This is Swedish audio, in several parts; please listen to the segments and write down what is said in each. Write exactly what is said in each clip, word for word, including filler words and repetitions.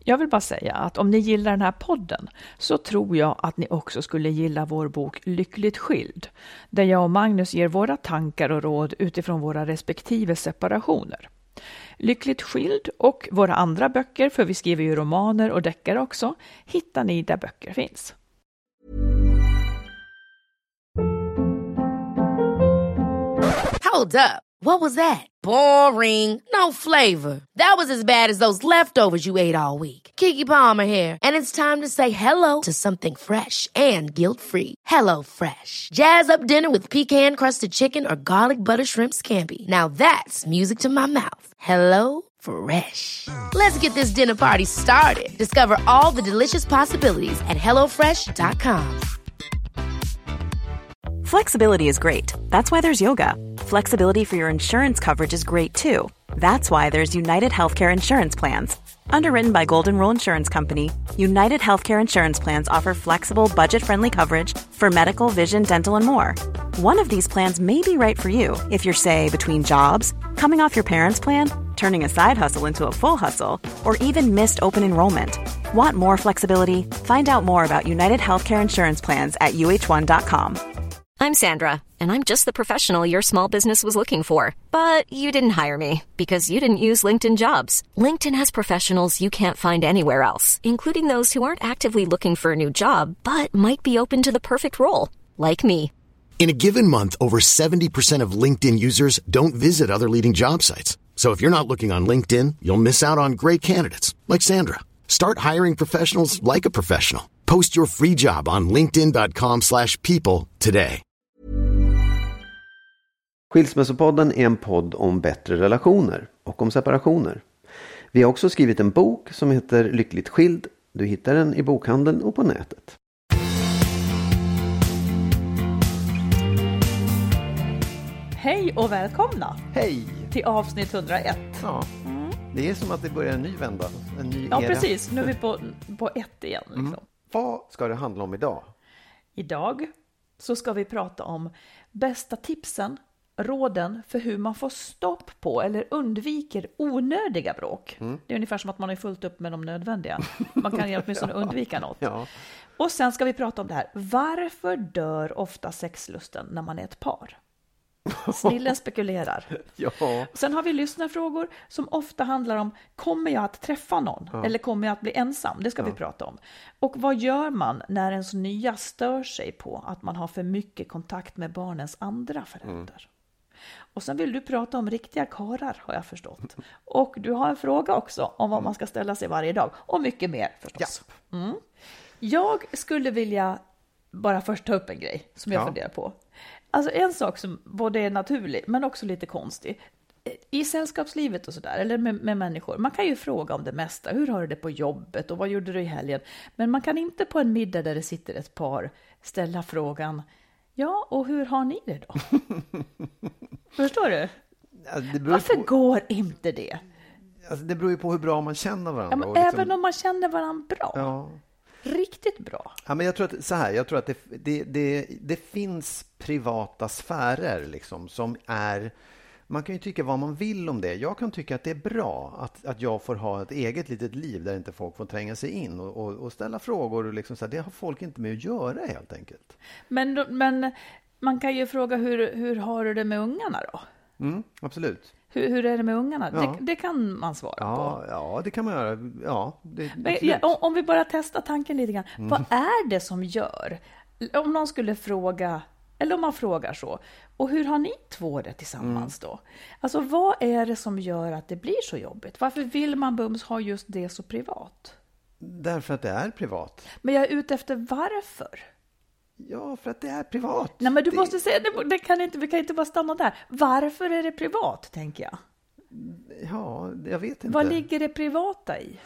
Jag vill bara säga att om ni gillar den här podden så tror jag att ni också skulle gilla vår bok Lyckligt skild, där jag och Magnus ger våra tankar och råd utifrån våra respektive separationer. Lyckligt skild och våra andra böcker, för vi skriver ju romaner och deckare också, hittar ni där böcker finns. Hold up. What was that? Boring. No flavor. That was as bad as those leftovers you ate all week. Keke Palmer here, and it's time to say hello to something fresh and guilt-free. Hello Fresh. Jazz up dinner with pecan-crusted chicken or garlic butter shrimp scampi. Now that's music to my mouth. Hello Fresh. Let's get this dinner party started. Discover all the delicious possibilities at hello fresh dot com. Flexibility is great. That's why there's yoga. Flexibility for your insurance coverage is great too. That's why there's United Healthcare Insurance Plans. Underwritten by Golden Rule Insurance Company, United Healthcare Insurance Plans offer flexible, budget-friendly coverage for medical, vision, dental, and more. One of these plans may be right for you if you're, say, between jobs, coming off your parents' plan, turning a side hustle into a full hustle, or even missed open enrollment. Want more flexibility? Find out more about United Healthcare Insurance Plans at U H one dot com. I'm Sandra, and I'm just the professional your small business was looking for. But you didn't hire me because you didn't use LinkedIn Jobs. LinkedIn has professionals you can't find anywhere else, including those who aren't actively looking for a new job, but might be open to the perfect role, like me. In a given month, over seventy percent of LinkedIn users don't visit other leading job sites. So if you're not looking on LinkedIn, you'll miss out on great candidates, like Sandra. Start hiring professionals like a professional. Post your free job on linkedin dot com slash people today. Skilsmässopodden är en podd om bättre relationer och om separationer. Vi har också skrivit en bok som heter Lyckligt skild. Du hittar den i bokhandeln och på nätet. Hej och välkomna! Hej! Till avsnitt hundraett. Ja, mm. Det är som att det börjar en ny vända. En ny ja, era. Precis. Nu är vi på, på ett igen. Liksom. Mm. Vad ska det handla om idag? Idag så ska vi prata om bästa tipsen, råden för hur man får stopp på eller undviker onödiga bråk. Mm. Det är ungefär som att man är fullt upp med de nödvändiga. Man kan ju åtminstone ja. undvika något. Ja. Och sen ska vi prata om det här. Varför dör ofta sexlusten när man är ett par? Snillen spekulerar. Ja. Sen har vi lyssnarfrågor som ofta handlar om: kommer jag att träffa någon? Ja. Eller kommer jag att bli ensam? Det ska ja. vi prata om. Och vad gör man när ens nya stör sig på att man har för mycket kontakt med barnens andra föräldrar? Mm. Och sen vill du prata om riktiga karar, har jag förstått. Och du har en fråga också om vad man ska ställa sig varje dag. Och mycket mer förstås. Ja. Mm. Jag skulle vilja bara först ta upp en grej som jag ja. funderar på. Alltså en sak som både är naturlig men också lite konstig. I sällskapslivet och sådär, eller med, med människor. Man kan ju fråga om det mesta. Hur har du det på jobbet och vad gjorde du i helgen? Men man kan inte på en middag där det sitter ett par ställa frågan: ja, och hur har ni det då? Förstår du? Alltså, det Varför på... går inte det? Alltså, det beror ju på hur bra man känner varandra. Ja, men och liksom... även om man känner varandra bra. Ja. Riktigt bra. Ja, men jag tror att så här, jag tror att det, det, det, det finns privata sfärer liksom, som är, man kan ju tycka vad man vill om det. Jag kan tycka att det är bra att, att jag får ha ett eget litet liv där inte folk får tränga sig in och, och, och ställa frågor och liksom så här, det har folk inte med att göra helt enkelt. Men, men man kan ju fråga hur, hur har du det med ungarna då? Mm, absolut. Hur, hur är det med ungarna? Ja. Det, det kan man svara ja, på. Ja, det kan man göra. Ja, det, Men, ja, om, om vi bara testar tanken lite grann. Mm. Vad är det som gör? Om någon skulle fråga, eller om man frågar så. Och hur har ni två det tillsammans mm. då? Alltså vad är det som gör att det blir så jobbigt? Varför vill man bums ha just det så privat? Därför att det är privat. Men jag är ute efter varför. Ja, för att det är privat. Nej, men du det... måste säga, det, det kan inte, vi kan inte bara stanna där. Varför är det privat, tänker jag? Ja, jag vet inte. Vad ligger det privata i?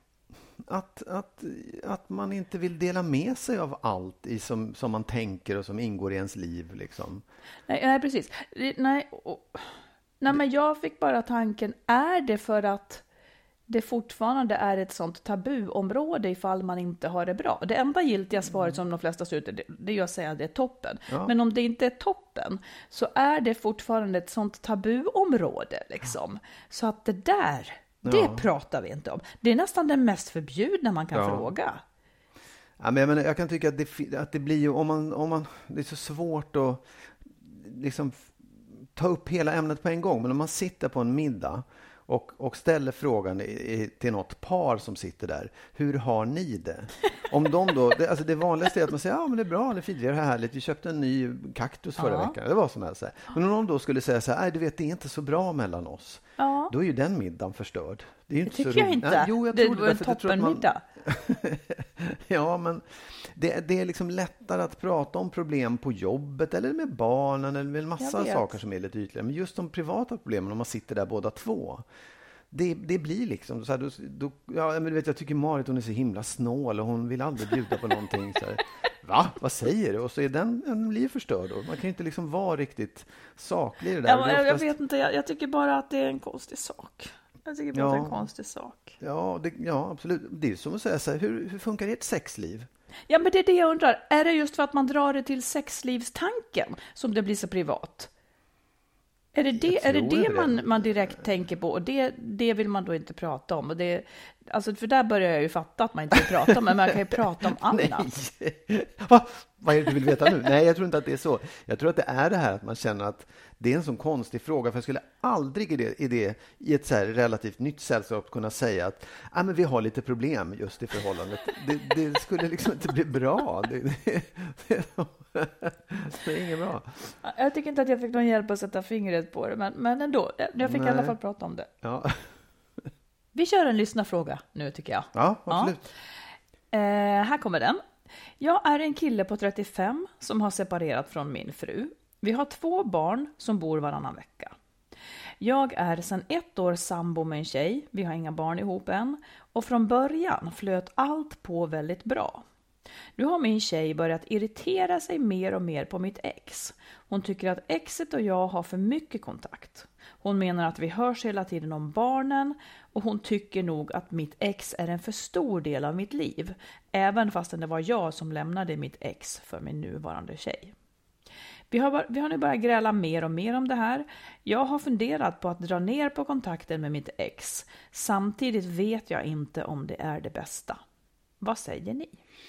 Att, att, att man inte vill dela med sig av allt i som, som man tänker och som ingår i ens liv. Liksom. Nej, nej, precis. Nej, och, nej, men jag fick bara tanken, är det för att det fortfarande är ett sånt tabuområde ifall man inte har det bra? Det enda giltiga svaret som de flesta ser ut, det, det är att säga att det är toppen. Ja. Men om det inte är toppen så är det fortfarande ett sånt tabuområde. Liksom. Så att det där, Det Ja. pratar vi inte om. Det är nästan det mest förbjudna man kan Ja. fråga. Ja, men jag, menar, jag kan tycka att det, att det blir ju, om man, om man, det är så svårt att liksom ta upp hela ämnet på en gång. Men om man sitter på en middag och, och ställer frågan i, i, till något par som sitter där, hur har ni det? Om de då, det, alltså det vanligaste är att man säger, ja men det är bra, det är fint, det är härligt, vi köpte en ny kaktus förra Ja. veckan, det var som helst. Men om de då skulle säga så här, nej du vet, det är inte så bra mellan oss. Ja. Då är ju den middagen förstörd. Det är ju inte Det så tycker jag roligt. inte. Nej, jo, jag det tror var en därför att jag tror att man- toppenmiddag. Ja, men det, det är liksom lättare att prata om problem på jobbet eller med barnen eller med en Jag massa vet. saker som är lite ytligare. Men just de privata problemen, om man sitter där båda två, det, det blir liksom så här, då, då, ja, men du vet, jag tycker Marit, hon är så himla snål och hon vill aldrig bjuda på någonting. Så här, va? Vad säger du? Och så är den, den blir förstörd. Och man kan ju inte liksom vara riktigt saklig i det där. Ja, Och det men är jag, jag oftast- vet inte, jag, jag tycker bara att det är en konstig sak. Jag tycker bara Ja. att det är en konstig sak. Ja, det, ja, absolut. Det är som att säga så här, hur, hur funkar ert sexliv? Ja, men det är det jag undrar. Är det just för att man drar det till sexlivstanken som det blir så privat? Är det det, Jag är det, tror det det. man, man direkt tänker på? Och det, det vill man då inte prata om. Och det, alltså för där börjar jag ju fatta att man inte vill prata om, men man kan ju prata om annat. Nej. Va? Vad är det du vill veta nu? Nej, jag tror inte att det är så. Jag tror att det är det här att man känner att det är en sån konstig fråga. För jag skulle aldrig i det, i, det, i ett så här relativt nytt sällskap kunna säga att ah, men vi har lite problem just i förhållandet. Det, det skulle liksom inte bli bra. Det, det, det är inget bra. Jag tycker inte att jag fick någon hjälp att sätta fingret på det, men, men ändå. Jag fick Nej. i alla fall prata om det. Ja, Vi kör en lyssnarfråga nu tycker jag. ja absolut. Eh, här kommer den. Jag är en kille på trettiofem som har separerat från min fru. Vi har två barn som bor varannan vecka. Jag är sedan ett år sambo med en tjej. Vi har inga barn ihop än. Och från början flöt allt på väldigt bra. Nu har min tjej börjat irritera sig mer och mer på mitt ex. Hon tycker att exet och jag har för mycket kontakt. Hon menar att vi hörs hela tiden om barnen och hon tycker nog att mitt ex är en för stor del av mitt liv. Även fastän det var jag som lämnade mitt ex för min nuvarande tjej. Vi har, bara, vi har nu börjat gräla mer och mer om det här. Jag har funderat på att dra ner på kontakten med mitt ex. Samtidigt vet jag inte om det är det bästa. Vad säger ni?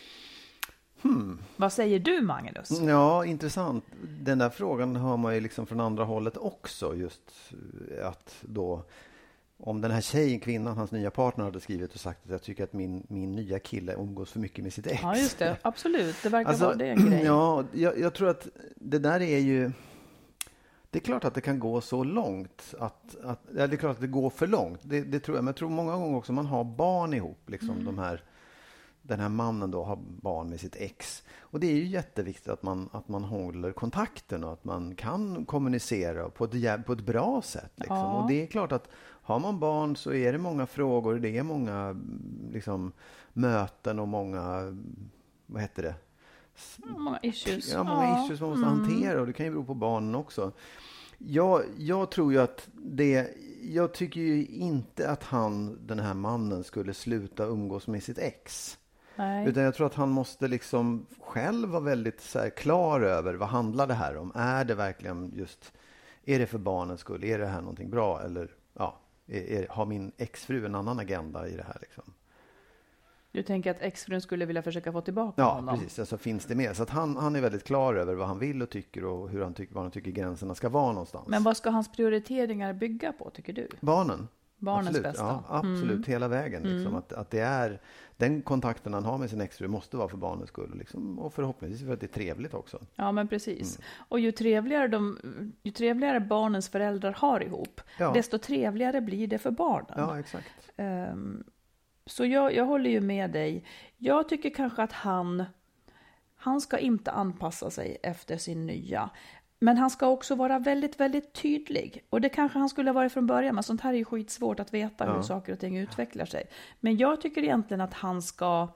Hmm. Vad säger du, Magnus? Ja, intressant. Den där frågan hör man ju liksom från andra hållet också. Just att då, om den här tjejen, kvinnan, hans nya partner hade skrivit och sagt att jag tycker att min, min nya kille umgås för mycket med sitt ex. Ja, just det. Absolut. Det verkar Alltså, vara det en grej. Ja, jag, jag tror att det där är ju... Det är klart att det kan gå så långt. Att, att, ja, det är klart att det går för långt. Det, det tror jag. Men jag tror många gånger också man har barn ihop. Liksom mm. de här... Den här mannen då har barn med sitt ex. Och det är ju jätteviktigt att man, att man håller kontakten och att man kan kommunicera på ett, på ett bra sätt. Liksom. Ja. Och det är klart att har man barn så är det många frågor. Det är många liksom, möten och många, vad heter det? Många issues. Ja, många ja. issues man måste mm. hantera och det kan ju bero på barnen också. Jag, jag tror ju att det... Jag tycker ju inte att han, den här mannen, skulle sluta umgås med sitt ex. Nej. Utan jag tror att han måste liksom själv vara väldigt så här, klar över vad handlar det här om. Är det verkligen just, är det för barnens skull? Är det här någonting bra? Eller ja, är, är, har min exfru en annan agenda i det här liksom? Du tänker att exfrun skulle vilja försöka få tillbaka Ja, honom? precis. Alltså finns det med. Så att han, han är väldigt klar över vad han vill och tycker och hur han tycker, vad han tycker gränserna ska vara någonstans. Men vad ska hans prioriteringar bygga på, tycker du? Barnen. Barnens absolut. bästa. Ja, absolut, Mm. hela vägen. Liksom. Mm. Att, att det är, den kontakten han har med sin exfru måste vara för barnens skull. Liksom, och förhoppningsvis för att det är trevligt också. Ja, men precis. Mm. Och ju trevligare, de, ju trevligare barnens föräldrar har ihop, Ja. desto trevligare blir det för barnen. Ja, exakt. Um, så jag, jag håller ju med dig. Jag tycker kanske att han, han ska inte anpassa sig efter sin nya. Men han ska också vara väldigt, väldigt tydlig. Och det kanske han skulle ha varit från början. Men sånt här är ju skitsvårt att veta Ja. hur saker och ting utvecklar sig. Men jag tycker egentligen att han ska...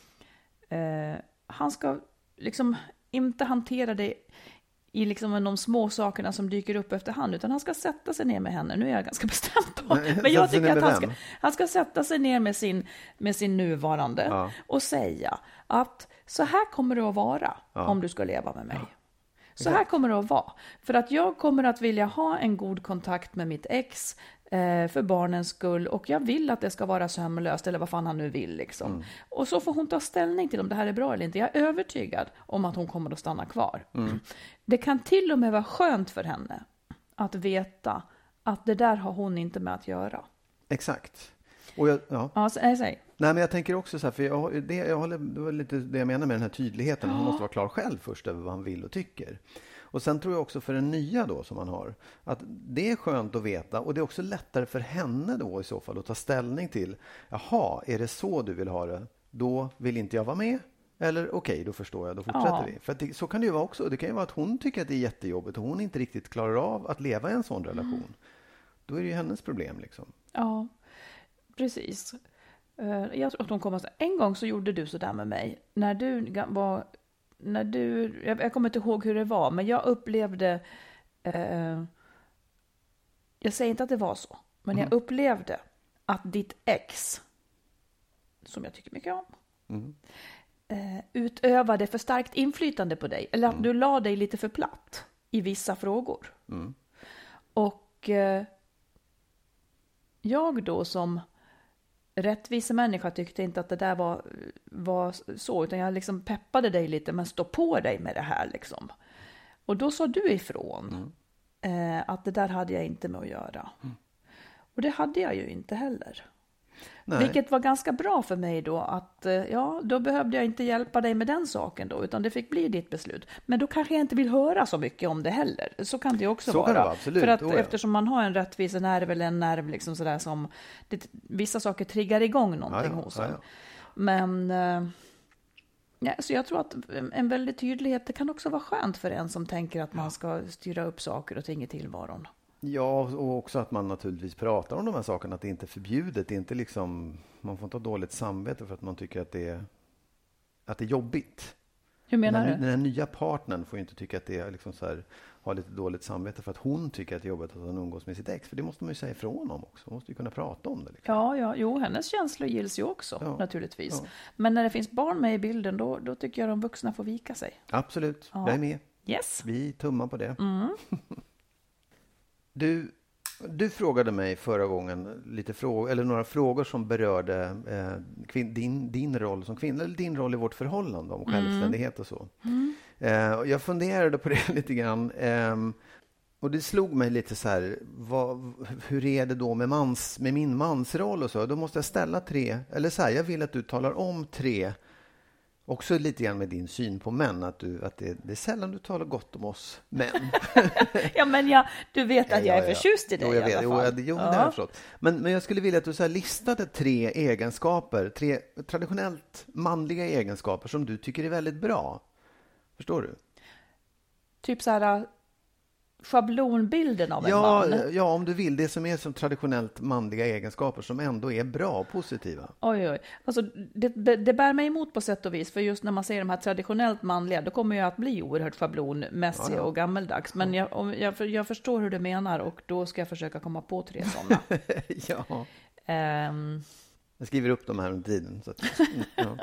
Eh, han ska liksom inte hantera det i liksom de små sakerna som dyker upp efterhand. Utan han ska sätta sig ner med henne. Nu är jag ganska bestämd då. Nej, Men jag sätta sig tycker ner att med han ska, vem? han ska sätta sig ner med sin, med sin nuvarande. Ja. Och säga att så här kommer det att vara Ja. om du ska leva med mig. Så här kommer det att vara. För att jag kommer att vilja ha en god kontakt med mitt ex. eh, för barnens skull och jag vill att det ska vara sömlöst eller vad fan han nu vill liksom. Mm. Och så får hon ta ställning till om det här är bra eller inte. Jag är övertygad om att hon kommer att stanna kvar. Mm. Det kan till och med vara skönt för henne att veta att det där har hon inte med att göra. Exakt. Och jag, ja. Ja, säg, säg. Nej, men jag tänker också så här, för jag, det, jag håller, det var lite det jag menar med den här tydligheten. Ja. Han måste vara klar själv först över vad han vill och tycker. Och sen tror jag också för den nya då som man har, att det är skönt att veta och det är också lättare för henne då i så fall att ta ställning till, jaha, är det så du vill ha det? Då vill inte jag vara med. Eller okej, okay, då förstår jag, då fortsätter ja. vi. För att det, så kan det ju vara också. Det kan ju vara att hon tycker att det är jättejobbigt och hon inte riktigt klarar av att leva i en sån relation. Mm. Då är det ju hennes problem liksom. Ja, precis. Jag tror att hon kommer att säga, en gång så gjorde du så där med mig. När du var, när du, jag, jag kommer inte ihåg hur det var, men jag upplevde, eh, jag säger inte att det var så, men mm. jag upplevde att ditt ex, som jag tycker mycket om, mm. eh, utövade för starkt inflytande på dig. Eller att mm. du la dig lite för platt i vissa frågor. Mm. Och eh, jag då som rättvisa människa tyckte inte att det där var, var så, utan jag liksom peppade dig lite, men stå på dig med det här liksom. Och då sa du ifrån mm. eh, att det där hade jag inte med att göra. Mm. Och det hade jag ju inte heller. Nej. Vilket var ganska bra för mig då, att ja, då behövde jag inte hjälpa dig med den saken då, utan det fick bli ditt beslut. Men då kanske jag inte vill höra så mycket om det heller. Så kan det också så vara. Kan det vara, absolut. För att oh, ja. eftersom man har en rättvis nerv eller en nerv liksom sådär som det, vissa saker triggar igång någonting ja, ja, hos ja, en. ja. Men ja, så jag tror att en väldigt tydlighet, det kan också vara skönt för en som tänker att man ska styra upp saker och ting i tillvaron. Ja, och också att man naturligtvis pratar om de här sakerna, att det inte är förbjudet. Det är inte liksom, man får inte ha dåligt samvete för att man tycker att det är, att det är jobbigt. Hur menar den, du? Den här nya partnern får ju inte tycka att det är liksom så här, ha lite dåligt samvete för att hon tycker att det är jobbigt att hon umgås med sitt ex. För det måste man ju säga ifrån om också. Man måste ju kunna prata om det. Liksom. Ja, ja, jo, hennes känslor gills ju också ja. naturligtvis. Ja. Men när det finns barn med i bilden, då, då tycker jag de vuxna får vika sig. Absolut, ja. jag är med. Yes. Vi tummar på det. Mm. Du, du frågade mig förra gången lite frågor, eller några frågor som berörde eh, kvin, din, din roll som kvinna, eller din roll i vårt förhållande om självständighet och så. Mm. Eh, och jag funderade på det lite grann. Eh, och det slog mig lite så här, vad, hur är det då med, mans, med min mansroll och så? Då måste jag ställa tre, eller så här, jag vill att du talar om tre. Också lite grann med din syn på män, att, du, att det, det är sällan du talar gott om oss män. ja, men jag, du vet att jag är förtjust i dig jo, jag i alla vet. fall. Jo, jo, det har jag förstått. Men, men jag skulle vilja att du så här listade tre egenskaper, tre traditionellt manliga egenskaper som du tycker är väldigt bra. Förstår du? Typ så här schablonbilden av en ja, man. Ja, om du vill. Det som är som traditionellt manliga egenskaper som ändå är bra och positiva. Oj, oj. Alltså, det, det bär mig emot på sätt och vis. För just när man säger de här traditionellt manliga, då kommer jag att bli oerhört schablonmässig ja, ja. och gammeldags. Men jag, om, jag, jag förstår hur du menar och då ska jag försöka komma på tre sådana. ja. Um, jag skriver upp dem här under tiden. Så att, ja.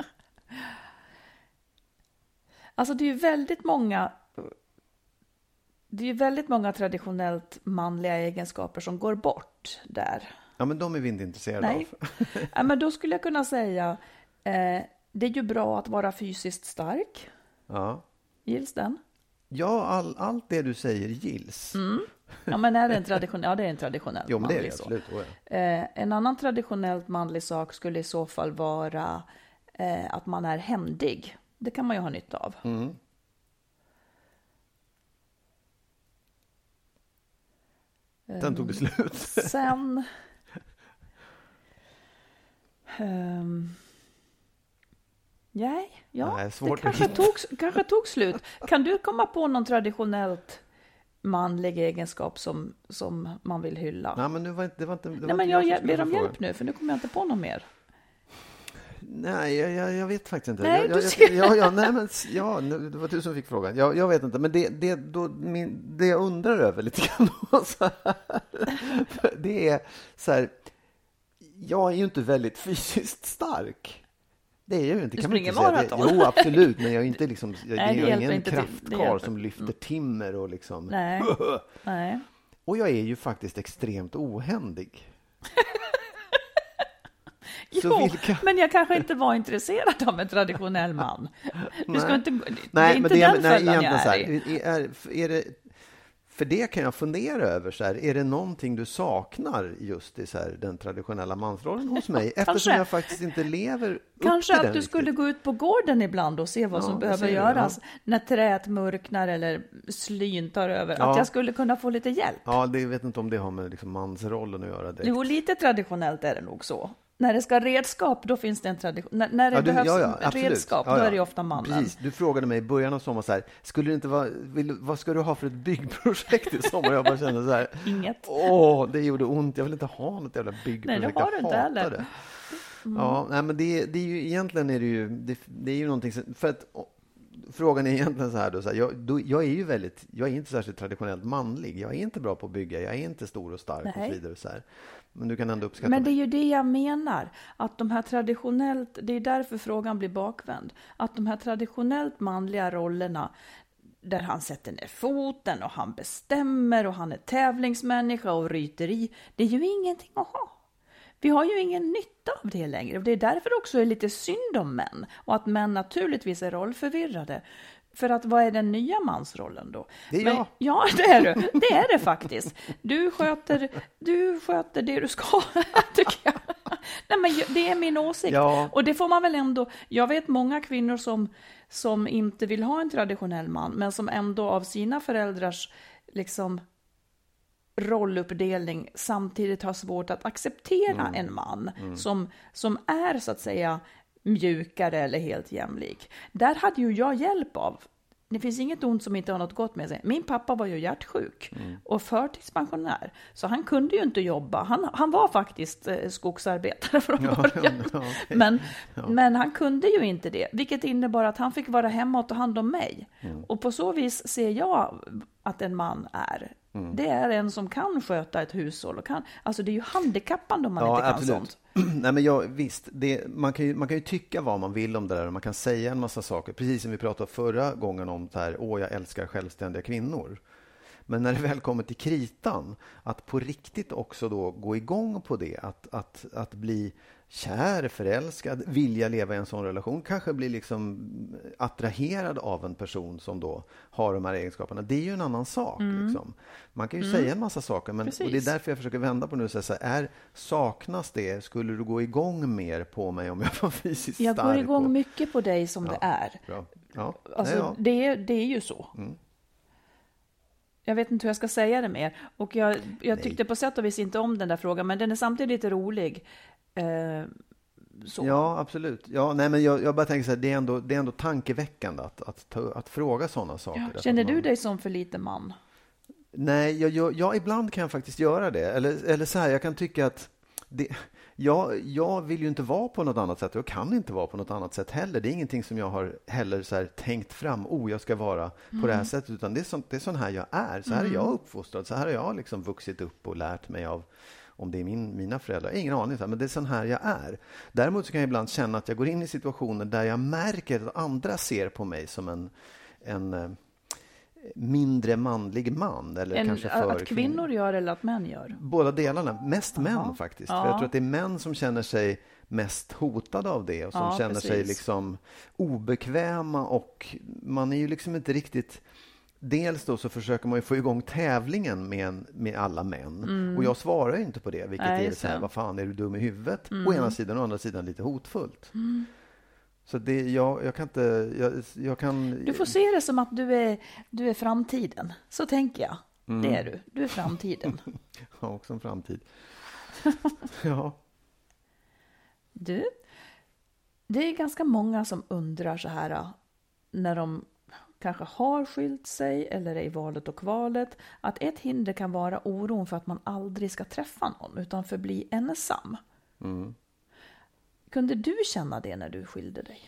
Alltså det är ju väldigt många... Det är ju väldigt många traditionellt manliga egenskaper som går bort där. Ja, men de är vi inte intresserade Nej. av. ja, men då skulle jag kunna säga, eh, det är ju bra att vara fysiskt stark. Ja. Gills den? Ja, all, allt det du säger gills. Mm. Ja, men är det en traditionell, ja, det är en traditionell jo, men det är manlig det, så. absolut. Oh, ja. eh, en annan traditionellt manlig sak skulle i så fall vara eh, att man är händig. Det kan man ju ha nytta av. Mm. Den tog det slut. Sen... Um, nej, ja, nej, det kanske tog, kanske tog slut. Kan du komma på någon traditionellt manlig egenskap som, som man vill hylla? Nej, men det var inte, det var inte, det var nej, men inte jag, jag ber om hjälp nu, för nu kommer jag inte på något mer. Nej, jag, jag, jag vet faktiskt inte. Nej, jag, jag, jag, ja, ja, nej, men, ja, det var du som fick frågan. Jag, jag vet inte, men det, det, då, min, det jag undrar över lite grann så här, det är så här, jag är ju inte väldigt fysiskt stark. Det är jag ju inte. Du kan springer inte säga. maraton. Jo, absolut, men jag är inte liksom, jag, nej, jag är ingen inte kraftkar som lyfter mm. timmer och liksom. Nej. nej. Och jag är ju faktiskt extremt ohändig. Jo, vilka... men jag kanske inte var intresserad av en traditionell man. Du ska inte, det nej, är inte men det, den nej, fällan jag är, så här, är, är det, för det kan jag fundera över. Så här, är det någonting du saknar just i så här, den traditionella mansrollen hos mig? Eftersom kanske, jag faktiskt inte lever upp kanske till att den du riktigt. skulle gå ut på gården ibland och se vad ja, som behöver göras. Ja. När träet mörknar eller slyn tar över. Ja. Att jag skulle kunna få lite hjälp. Ja, det vet inte om det har med liksom mansrollen att göra. Direkt. Jo, lite traditionellt är det nog så. När det ska redskap, då finns det en tradition. När, när det ja, du, behövs ja, ja, redskap, ja, ja. då är det ofta mannen. Precis. Du frågade mig i början av sommaren så här, skulle det inte vara, vill, vad ska du ha för ett byggprojekt i sommar? Jag bara kände så här, inget. Åh, det gjorde ont. Jag vill inte ha något jävla byggprojekt. Nej, det har du inte heller. Det. Mm. Ja, nej, men det, det är ju egentligen är det ju, det, det är ju någonting som, för att frågan är egentligen så här då, så här, jag, då, jag är ju väldigt, jag är inte särskilt traditionellt manlig. Jag är inte bra på att bygga, jag är inte stor och stark nej. Och så vidare så här. Men du kan ändå uppskatta. Men det är ju det jag menar, att de här traditionellt, det är därför frågan blir bakvänd, att de här traditionellt manliga rollerna där han sätter ner foten och han bestämmer och han är tävlingsmänniska och ryteri, det är ju ingenting att ha. Vi har ju ingen nytta av det längre och det är därför det också är lite synd om män och att män naturligtvis är rollförvirrade. För att vad är den nya mansrollen då? Det är Men, jag. Ja, det är du. Det är det faktiskt. Du sköter, du sköter det du ska, tycker jag. Nej, men det är min åsikt. Ja. Och det får man väl ändå... Jag vet många kvinnor som, som inte vill ha en traditionell man, men som ändå av sina föräldrars liksom, rolluppdelning samtidigt har svårt att acceptera mm. en man mm. som, som är så att säga mjukare eller helt jämlik. Där hade ju jag hjälp av. Det finns inget ont som inte har något gott med sig. Min pappa var ju hjärtsjuk mm. och förtidspensionär. Så han kunde ju inte jobba. Han, han var faktiskt eh, skogsarbetare från ja, början. Ja, okay. men, ja. men han kunde ju inte det. Vilket innebar att han fick vara hemma och ta hand om mig. Mm. Och på så vis ser jag att en man är. Mm. Det är en som kan sköta ett hushåll. Och kan, alltså det är ju handikappande om man ja, inte kan absolut. sånt. Nej, men jag, visst, det, man, kan ju, man kan ju tycka vad man vill om det där och man kan säga en massa saker, precis som vi pratade förra gången om så här, åh jag älskar självständiga kvinnor. Men när det väl kommer till kritan, att på riktigt också då gå igång på det, att, att, att bli kär, förälskad, vilja leva i en sån relation, kanske bli liksom attraherad av en person som då har de här egenskaperna. Det är ju en annan sak. Mm. Liksom. Man kan ju mm. säga en massa saker, men, och det är därför jag försöker vända på det och säga så här, är, saknas det? Skulle du gå igång mer på mig om jag var fysiskt stark? Jag går igång och... mycket på dig som ja, det är. Bra. Ja. Alltså, ja. det, är, det är ju så. Mm. Jag vet inte hur jag ska säga det mer. Och jag, jag tyckte på sätt och vis inte om den där frågan, men den är samtidigt lite rolig. Eh, så. Ja, absolut. Ja, nej, men jag, jag bara tänker så här, det är ändå, det är ändå tankeväckande att, att, ta, att fråga sådana saker. Ja, känner man... du dig som för lite man? Nej, jag, jag, jag, ibland kan jag faktiskt göra det. Eller, eller så här, jag kan tycka att det, jag, jag vill ju inte vara på något annat sätt. Jag kan inte vara på något annat sätt heller. Det är ingenting som jag har heller så här tänkt fram. Oh, jag ska vara mm. på det här sättet. Utan det är, sånt, det är sån här jag är. Så här är jag uppfostrad. Så här har jag liksom vuxit upp och lärt mig av, om det är min, mina föräldrar. Ingen aning, men det är sån här jag är. Däremot så kan jag ibland känna att jag går in i situationer där jag märker att andra ser på mig som en... en mindre manlig man. Eller en, kanske för att kvinnor gör eller att män gör? Båda delarna. Mest Aha. män faktiskt. Ja. För jag tror att det är män som känner sig mest hotade av det. Och som ja, känner precis. sig liksom obekväma. Och man är ju liksom inte riktigt... Dels då så försöker man ju få igång tävlingen med, med alla män. Mm. Och jag svarar ju inte på det. Vilket Nej, är så här, vad fan är du dum i huvudet? Mm. Å ena sidan och å andra sidan lite hotfullt. Mm. Så det, jag, jag kan inte... Jag, jag kan... Du får se det som att du är, du är framtiden. Så tänker jag. Mm. Det är du. Du är framtiden. Ja, också en framtid. Ja. Du, det är ganska många som undrar så här när de kanske har skilt sig eller är i valet och kvalet, att ett hinder kan vara oron för att man aldrig ska träffa någon utan förbli ensam. Mm. Kunde du känna det när du skilde dig?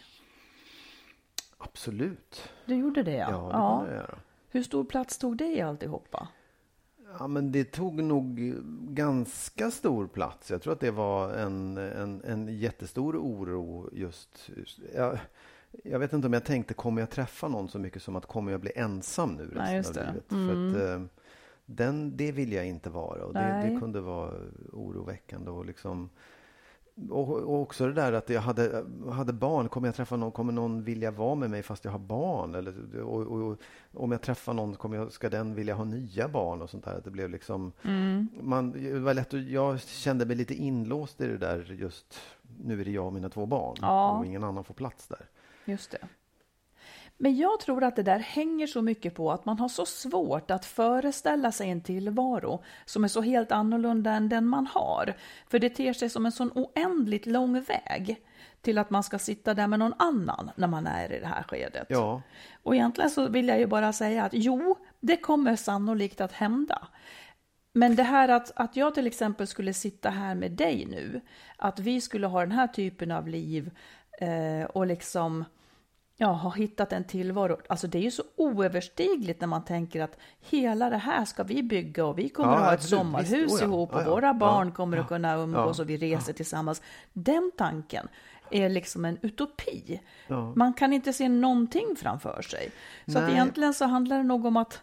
Absolut. Du gjorde det, ja. Ja, det ja. kunde jag göra. Hur stor plats tog det i alltihopa? Ja, men det tog nog ganska stor plats. Jag tror att det var en, en, en jättestor oro just... Jag, jag vet inte om jag tänkte, kommer jag träffa någon så mycket som att kommer jag bli ensam nu resten Nej, just av det. livet? Mm. För att, den, det vill jag inte vara. Och det, det kunde vara oroväckande. Och, liksom, och, och också det där att jag hade, hade barn. Kommer jag träffa någon, kommer någon vilja vara med mig fast jag har barn? Eller, och, och, och om jag träffar någon, kommer jag, ska den vilja ha nya barn? Och sånt där. Det blev liksom... Mm. Man, det var lätt, och jag kände mig lite inlåst i det där just... Nu är det jag och mina två barn. Ja. Och ingen annan får plats där. Just det. Men jag tror att det där hänger så mycket på att man har så svårt att föreställa sig en tillvaro som är så helt annorlunda än den man har. För det ter sig som en sån oändligt lång väg till att man ska sitta där med någon annan när man är i det här skedet. Ja. Och egentligen så vill jag ju bara säga att jo, det kommer sannolikt att hända. Men det här att, att jag till exempel skulle sitta här med dig nu, att vi skulle ha den här typen av liv eh, och liksom ja, ha hittat en tillvaro. Alltså det är ju så oöverstigligt när man tänker att hela det här ska vi bygga och vi kommer ja, att ha ett sommarhus visst, ihop och ja, ja, våra barn ja, kommer ja, att kunna umgås ja, och vi reser ja. tillsammans. Den tanken är liksom en utopi. Ja. Man kan inte se någonting framför sig. Så att egentligen så handlar det nog om att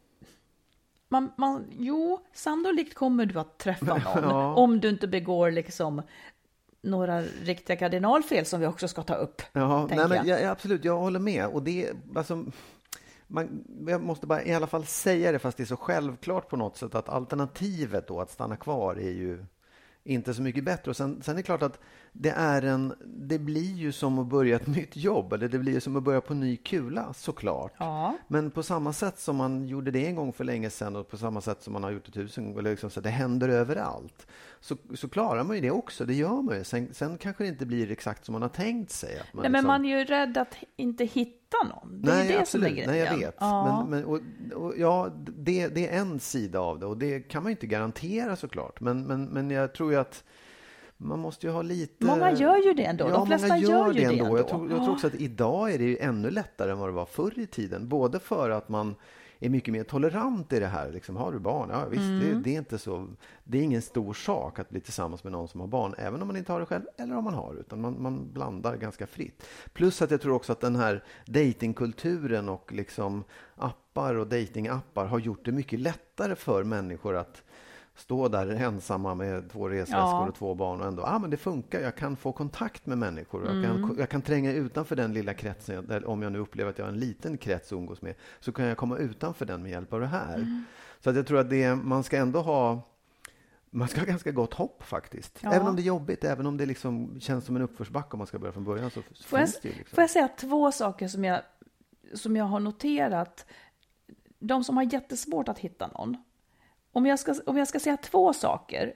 Man, man, jo, sannolikt kommer du att träffa någon ja. om du inte begår liksom några riktiga kardinalfel som vi också ska ta upp. Ja, nej, men jag, absolut, jag håller med. Och det, alltså, man, jag måste bara i alla fall säga det, fast det är så självklart på något sätt att alternativet då att stanna kvar är ju inte så mycket bättre. Och sen, sen är det klart att det är en, det blir ju som att börja ett nytt jobb, eller det blir ju som att börja på ny kula, såklart. Ja. Men på samma sätt som man gjorde det en gång för länge sedan och på samma sätt som man har gjort det tusen, eller liksom så det händer överallt, så, så klarar man ju det också, det gör man ju. Sen, sen kanske det inte blir exakt som man har tänkt sig. Att man Nej, liksom... men man är ju rädd att inte hitta någon. Det Nej, är det absolut. som är grejen. Nej, jag vet. Ja. Men, men, och, och, ja, det, det är en sida av det och det kan man ju inte garantera såklart. Men, men, men jag tror ju att man måste ju ha lite... Många gör ju det ändå. Ja, De flesta gör, gör ju det ändå. det ändå. Jag tror, jag tror också att idag är det ju ännu lättare än vad det var förr i tiden. Både för att man är mycket mer tolerant i det här. Liksom, har du barn? Ja, visst, mm. det, det är inte så... Det är ingen stor sak att bli tillsammans med någon som har barn. Även om man inte har det själv eller om man har det. Utan man, man blandar ganska fritt. Plus att jag tror också att den här datingkulturen och liksom appar och datingappar har gjort det mycket lättare för människor att stå där ensamma med två resväskor ja. och två barn och ändå, ah, men det funkar, jag kan få kontakt med människor. Mm. Jag, kan, jag kan tränga utanför den lilla kretsen, där, om jag nu upplever att jag har en liten krets att umgås med, så kan jag komma utanför den med hjälp av det här. Mm. Så att jag tror att det, man ska ändå ha man ska ha ganska gott hopp faktiskt. Ja. Även om det är jobbigt, även om det liksom känns som en uppförsbacke om man ska börja från början. Så får, jag, det liksom. får jag säga två saker som jag, som jag har noterat. De som har jättesvårt att hitta någon. Om jag, ska, om jag ska säga två saker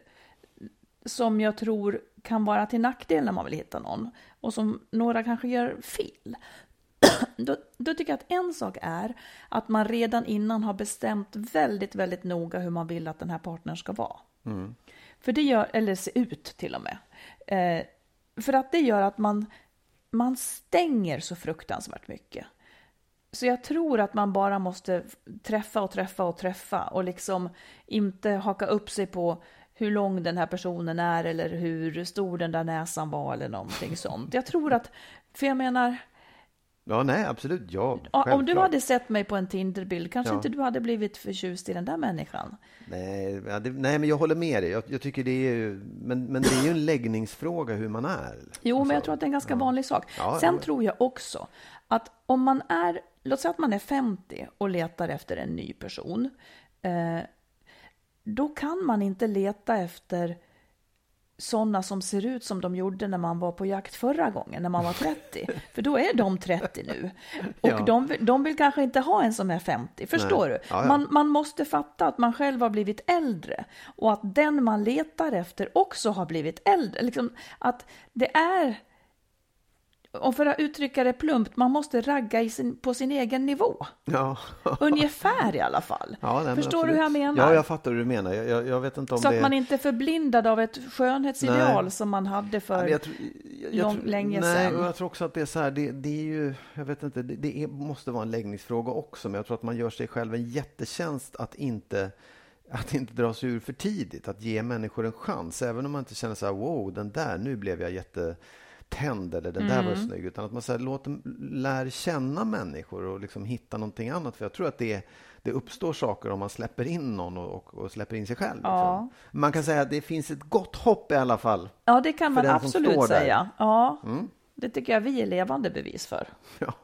som jag tror kan vara till nackdel när man vill hitta någon och som några kanske gör fel, då, då tycker jag att en sak är att man redan innan har bestämt väldigt, väldigt noga hur man vill att den här partnern ska vara. Mm. För det gör, eller se ut till och med. Eh, för att det gör att man, man stänger så fruktansvärt mycket. Så jag tror att man bara måste träffa och träffa och träffa och liksom inte haka upp sig på hur lång den här personen är eller hur stor den där näsan var eller någonting sånt. Jag tror att, för jag menar... Ja, nej, absolut, ja. Självklart. Om du hade sett mig på en Tinderbild, kanske ja. inte du hade blivit förtjust i den där människan. Nej, ja, det, nej men jag håller med dig. Jag, jag tycker det är ju, men, men det är ju en läggningsfråga hur man är. Jo, alltså, men jag tror att det är en ganska ja. vanlig sak. Ja, Sen ja. tror jag också att om man är, låt säga att man är femtio och letar efter en ny person, eh, då kan man inte leta efter sådana som ser ut som de gjorde när man var på jakt förra gången, när man var trettio. För då är de trettio nu. Och ja. de, de vill kanske inte ha en som är femtio. Förstår Nej. du? Ja, ja. Man, man måste fatta att man själv har blivit äldre. Och att den man letar efter också har blivit äldre. Liksom att det är... Och för att uttrycka det plumpt, man måste ragga i sin, på sin egen nivå. Ja. Ungefär i alla fall. Ja, nej, Förstår du hur jag menar? Ja, jag fattar hur du menar. Jag, jag, jag vet inte om Så det... att man inte är förblindad av ett skönhetsideal nej. som man hade för jag tror, jag, jag lång, tror, länge nej, sedan. Jag tror också att det är så här, det, det är ju, jag vet inte, det, det är, måste vara en läggningsfråga också. Men jag tror att man gör sig själv en jättetjänst att inte... Att inte dra sig ur för tidigt. Att ge människor en chans. Även om man inte känner så här, wow, den där, nu blev jag jätte... tänd eller den där var snygg, utan att man så här, låter, lär känna människor och liksom hitta någonting annat. För jag tror att det, det uppstår saker om man släpper in någon och, och, och släpper in sig själv. Ja. Liksom. Man kan säga att det finns ett gott hopp i alla fall. Ja, det kan man absolut säga. Ja, mm. Det tycker jag vi är levande bevis för. Ja.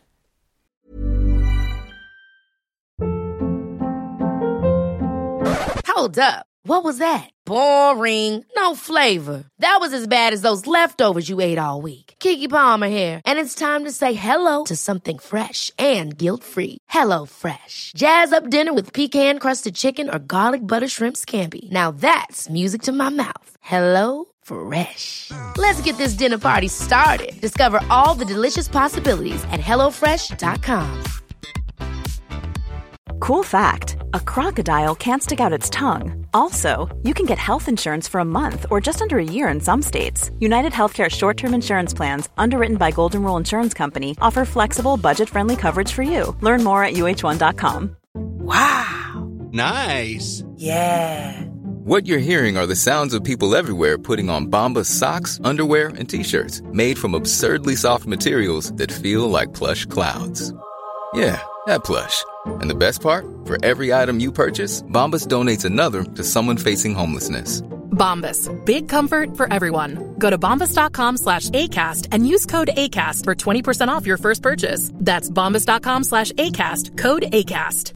Hold up. What was that? Boring. No flavor. That was as bad as those leftovers you ate all week. Keke Palmer here. And it's time to say hello to something fresh and guilt-free. Hello Fresh. Jazz up dinner with pecan-crusted chicken or garlic butter shrimp scampi. Now that's music to my mouth. Hello Fresh. Let's get this dinner party started. Discover all the delicious possibilities at hello fresh dot com. Cool fact, a crocodile can't stick out its tongue. Also, you can get health insurance for a month or just under a year in some states. United Healthcare short-term insurance plans, underwritten by Golden Rule Insurance Company, offer flexible, budget-friendly coverage for you. Learn more at U H one dot com. Wow. Nice. Yeah. What you're hearing are the sounds of people everywhere putting on Bombas socks, underwear, and T-shirts made from absurdly soft materials that feel like plush clouds. Yeah, that plush. And the best part? For every item you purchase, Bombas donates another to someone facing homelessness. Bombas. Big comfort for everyone. Go to bombas.com slash ACAST and use code ACAST for twenty percent off your first purchase. That's bombas.com slash ACAST. Code ACAST.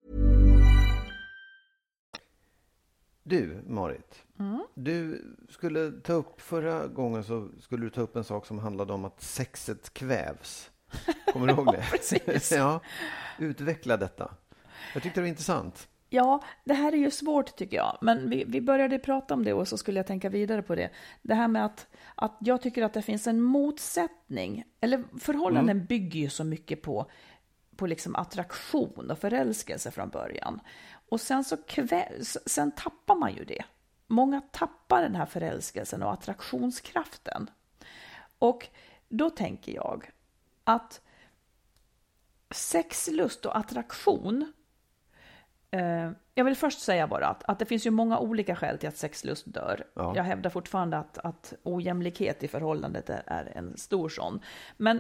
Du, Marit. Mm. Du skulle ta upp, förra gången så skulle du ta upp en sak som handlade om att sexet kvävs. Kommer du ihåg det? Ja, precis. Ja, utveckla detta. Jag tyckte det var intressant. Ja, det här är ju svårt tycker jag. Men vi, vi började prata om det och så skulle jag tänka vidare på det. Det här med att, att jag tycker att det finns en motsättning. Eller förhållanden mm. bygger ju så mycket på, på liksom attraktion och förälskelse från början. Och sen, så kväv, sen tappar man ju det. Många tappar den här förälskelsen och attraktionskraften. Och då tänker jag att sexlust och attraktion, eh, jag vill först säga bara att, att det finns ju många olika skäl till att sexlust dör. Ja. Jag hävdar fortfarande att, att ojämlikhet i förhållandet är, är en stor sån. Men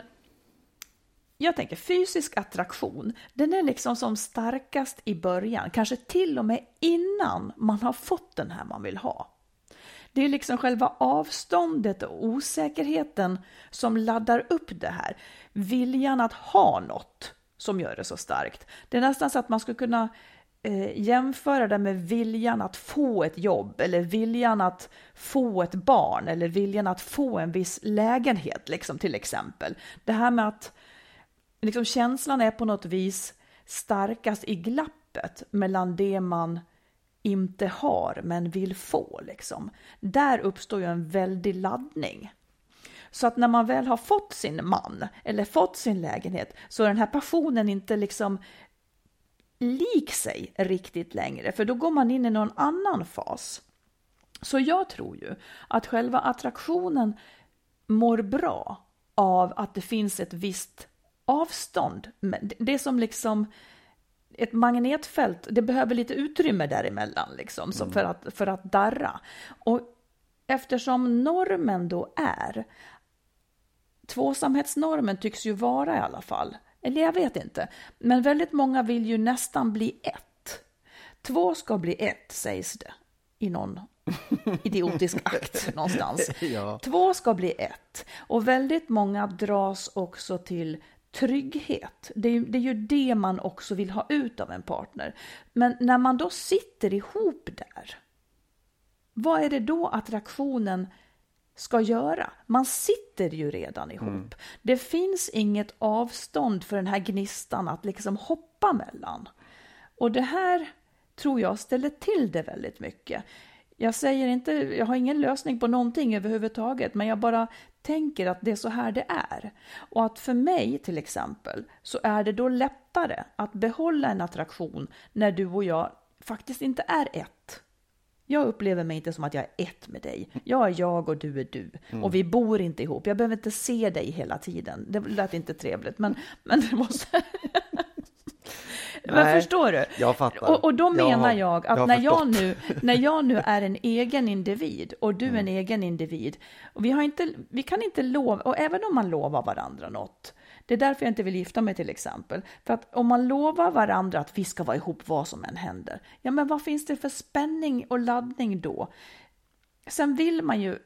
jag tänker fysisk attraktion, den är liksom som starkast i början, kanske till och med innan man har fått den här man vill ha. Det är liksom själva avståndet och osäkerheten som laddar upp det här. Viljan att ha något som gör det så starkt. Det är nästan så att man skulle kunna eh, jämföra det med viljan att få ett jobb. Eller viljan att få ett barn. Eller viljan att få en viss lägenhet liksom, till exempel. Det här med att liksom, känslan är på något vis starkast i glappet mellan det man inte har men vill få liksom. Där uppstår ju en väldig laddning. Så att när man väl har fått sin man eller fått sin lägenhet så är den här passionen inte liksom lik sig riktigt längre, för då går man in i någon annan fas. Så jag tror ju att själva attraktionen mår bra av att det finns ett visst avstånd. Det är som liksom ett magnetfält, det behöver lite utrymme däremellan liksom, så för, att, för att darra. Och eftersom normen då är, tvåsamhetsnormen tycks ju vara i alla fall, eller jag vet inte, men väldigt många vill ju nästan bli ett. Två ska bli ett, sägs det i någon idiotisk akt någonstans. Ja. Två ska bli ett. Och väldigt många dras också till trygghet. Det är, det är ju det man också vill ha ut av en partner. Men när man då sitter ihop där, vad är det då attraktionen ska göra? Man sitter ju redan ihop. Mm. Det finns inget avstånd för den här gnistan att liksom hoppa mellan. Och det här tror jag ställer till det väldigt mycket. Jag säger inte, jag har ingen lösning på någonting överhuvudtaget, men jag bara tänker att det är så här det är. Och att för mig till exempel så är det då lättare att behålla en attraktion när du och jag faktiskt inte är ett. Jag upplever mig inte som att jag är ett med dig. Jag är jag och du är du. Mm. Och vi bor inte ihop. Jag behöver inte se dig hela tiden. Det lät inte trevligt, men, men det måste... Men förstår du? Jag fattar. Och, och då menar jag, jag att jag när, jag nu, när jag nu är en egen individ och du är en egen individ, och vi, har inte, vi kan inte lova, och även om man lovar varandra något, det är därför jag inte vill gifta mig till exempel, för att om man lovar varandra att vi ska vara ihop vad som än händer, ja men vad finns det för spänning och laddning då? Sen vill man ju,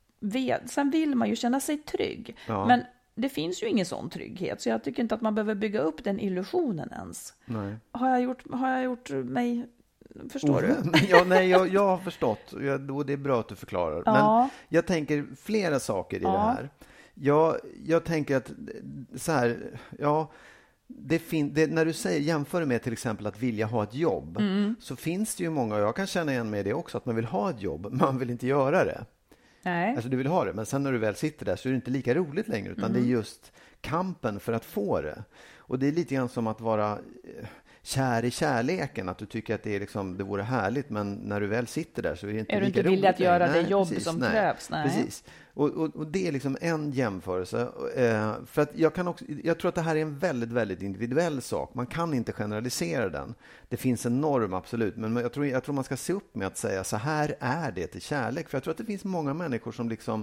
sen vill man ju känna sig trygg, ja. Men det finns ju ingen sån trygghet, så jag tycker inte att man behöver bygga upp den illusionen ens. Nej. Har jag gjort, har jag gjort mig... Förstår oh, du? Ja, nej, jag, jag har förstått. Och det är bra att du förklarar. Ja. Men jag tänker flera saker i ja. det här. Jag, jag tänker att så här, ja... Det fin- det, när du säger, jämför med till exempel att vilja ha ett jobb, mm. så finns det ju många, och jag kan känna igen med det också, att man vill ha ett jobb, men man vill inte göra det. Nej. Alltså du vill ha det, men sen när du väl sitter där så är det inte lika roligt längre, utan mm. det är just kampen för att få det. Och det är lite grann som att vara kär i kärleken, att du tycker att det, är liksom, det vore härligt, men när du väl sitter där så är det inte är lika roligt. Är du inte villig att göra nej, det jobb precis, som nej, krävs? Nej. Precis. Och, och, och det är liksom en jämförelse. Eh, för att jag, kan också, jag tror att det här är en väldigt, väldigt individuell sak. Man kan inte generalisera den. Det finns en norm, absolut. Men jag tror, jag tror man ska se upp med att säga så här är det till kärlek. För jag tror att det finns många människor som liksom,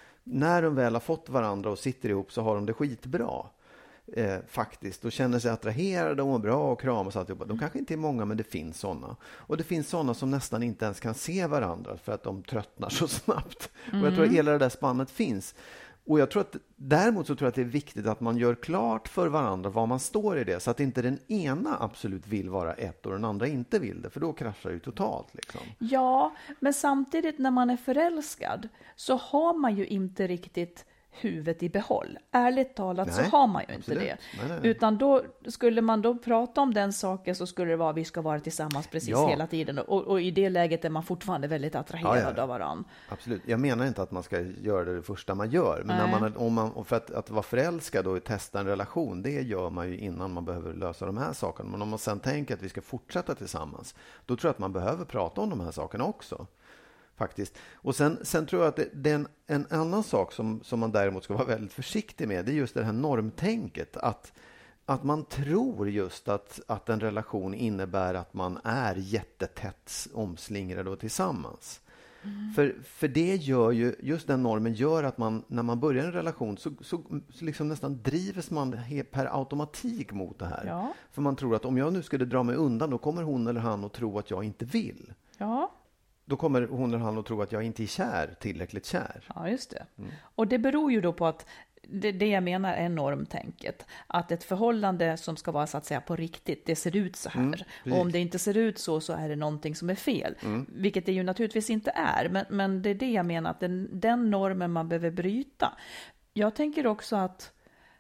när de väl har fått varandra och sitter ihop, så har de det skitbra. Eh, faktiskt, och känner sig attraherade och mår bra och kramas och alltihopa. De kanske inte är många, men det finns sådana. Och det finns sådana som nästan inte ens kan se varandra för att de tröttnar så snabbt. Mm. Och jag tror att hela det där spannet finns. Och jag tror att, däremot så tror jag att det är viktigt att man gör klart för varandra vad man står i det, så att inte den ena absolut vill vara ett och den andra inte vill det, för då kraschar det totalt. Liksom. Ja, men samtidigt när man är förälskad så har man ju inte riktigt huvudet i behåll. Ärligt talat nej, så har man ju inte absolut. det. Nej, nej. Utan då skulle man då prata om den saken, så skulle det vara vi ska vara tillsammans precis ja. hela tiden. Och, och i det läget är man fortfarande väldigt attraherad ja, ja. av varandra. Absolut. Jag menar inte att man ska göra det, det första man gör. Men när man, om man, för att, att vara förälskad och testa en relation, det gör man ju innan man behöver lösa de här sakerna. Men om man sen tänker att vi ska fortsätta tillsammans, då tror jag att man behöver prata om de här sakerna också. Faktiskt. Och sen, sen tror jag att det, det är en, en annan sak som, som man däremot ska vara väldigt försiktig med. Det är just det här normtänket. Att, att man tror just att, att en relation innebär att man är jättetätt omslingrade och tillsammans. Mm. För, för det gör ju, just den normen gör att man, när man börjar en relation så, så, så liksom nästan drivs man per automatik mot det här. Ja. För man tror att om jag nu skulle dra mig undan, då kommer hon eller han att tro att jag inte vill. Ja. Då kommer hon eller han att tro att jag inte är kär, tillräckligt kär. Ja, just det. Mm. Och det beror ju då på att det, det jag menar är normtänket. Att ett förhållande som ska vara så att säga på riktigt, det ser ut så här. Mm, och om det inte ser ut så, så är det någonting som är fel. Mm. Vilket det ju naturligtvis inte är. Men, men det är det jag menar, att den, den normen man behöver bryta. Jag tänker också att,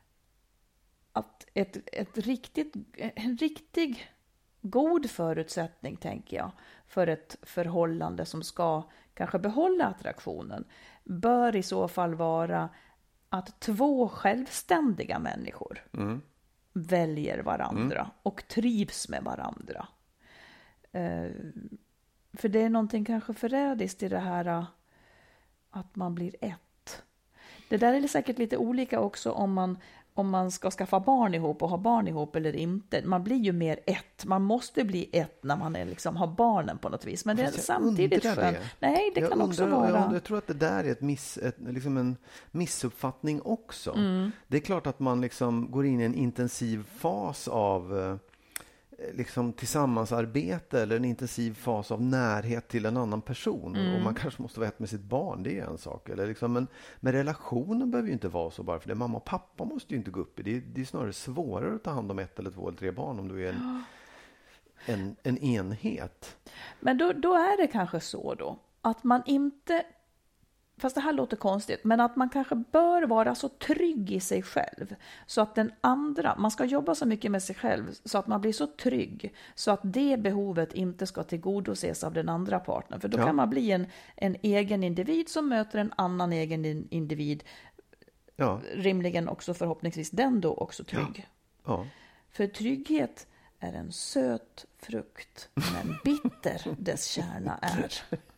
att ett, ett riktigt, en riktig god förutsättning, tänker jag, för ett förhållande som ska kanske behålla attraktionen, bör i så fall vara att två självständiga människor mm. väljer varandra mm. och trivs med varandra. Uh, för det är någonting kanske förrädiskt i det här att man blir ett. Det där är säkert lite olika också om man om man ska skaffa barn ihop och ha barn ihop eller inte. Man blir ju mer ett. Man måste bli ett när man är liksom, har barnen på något vis. Men det är samtidigt skönt. Nej, det jag kan undrar, också vara... Jag, jag tror att det där är ett miss, ett, liksom en missuppfattning också. Mm. Det är klart att man liksom går in i en intensiv fas av liksom tillsammansarbete eller en intensiv fas av närhet till en annan person. Mm. Och man kanske måste vara ett med sitt barn, det är en sak. Eller liksom, men, men relationen behöver ju inte vara så bara för det. Mamma och pappa måste ju inte gå upp i. Det är, det är snarare svårare att ta hand om ett eller två eller tre barn om du är en, en, en enhet. Men då, då är det kanske så då att man inte, fast det här låter konstigt, men att man kanske bör vara så trygg i sig själv så att den andra, man ska jobba så mycket med sig själv så att man blir så trygg så att det behovet inte ska tillgodoses av den andra partnern. För då ja. kan man bli en, en egen individ som möter en annan egen individ. Ja. Rimligen också förhoppningsvis den då också trygg. Ja. Ja. För trygghet är en söt frukt, men bitter dess kärna är.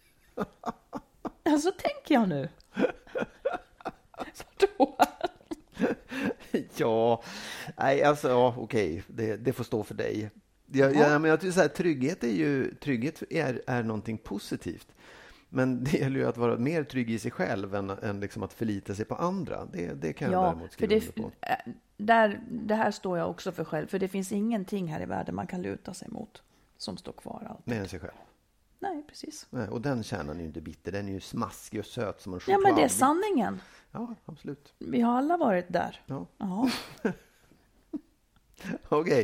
Alltså tänker jag nu. ja, nej, alltså ja, okej, det, det får stå för dig. Jag, jag, men jag tycker så här, trygghet är ju trygghet är, är någonting positivt. Men det gäller ju att vara mer trygg i sig själv än, än liksom att förlita sig på andra. Det, det kan jag ja, däremot skriva för det, under på. Där, det här står jag också för själv. För det finns ingenting här i världen man kan luta sig mot som står kvar alltid. Mer än sig själv. Nej, precis. Nej, och den kärnan är ju inte bitter. Den är ju smaskig och söt som en Ja, choklad. men det är sanningen. Ja, absolut. Vi har alla varit där. Ja. Jaha. Okej. Okay.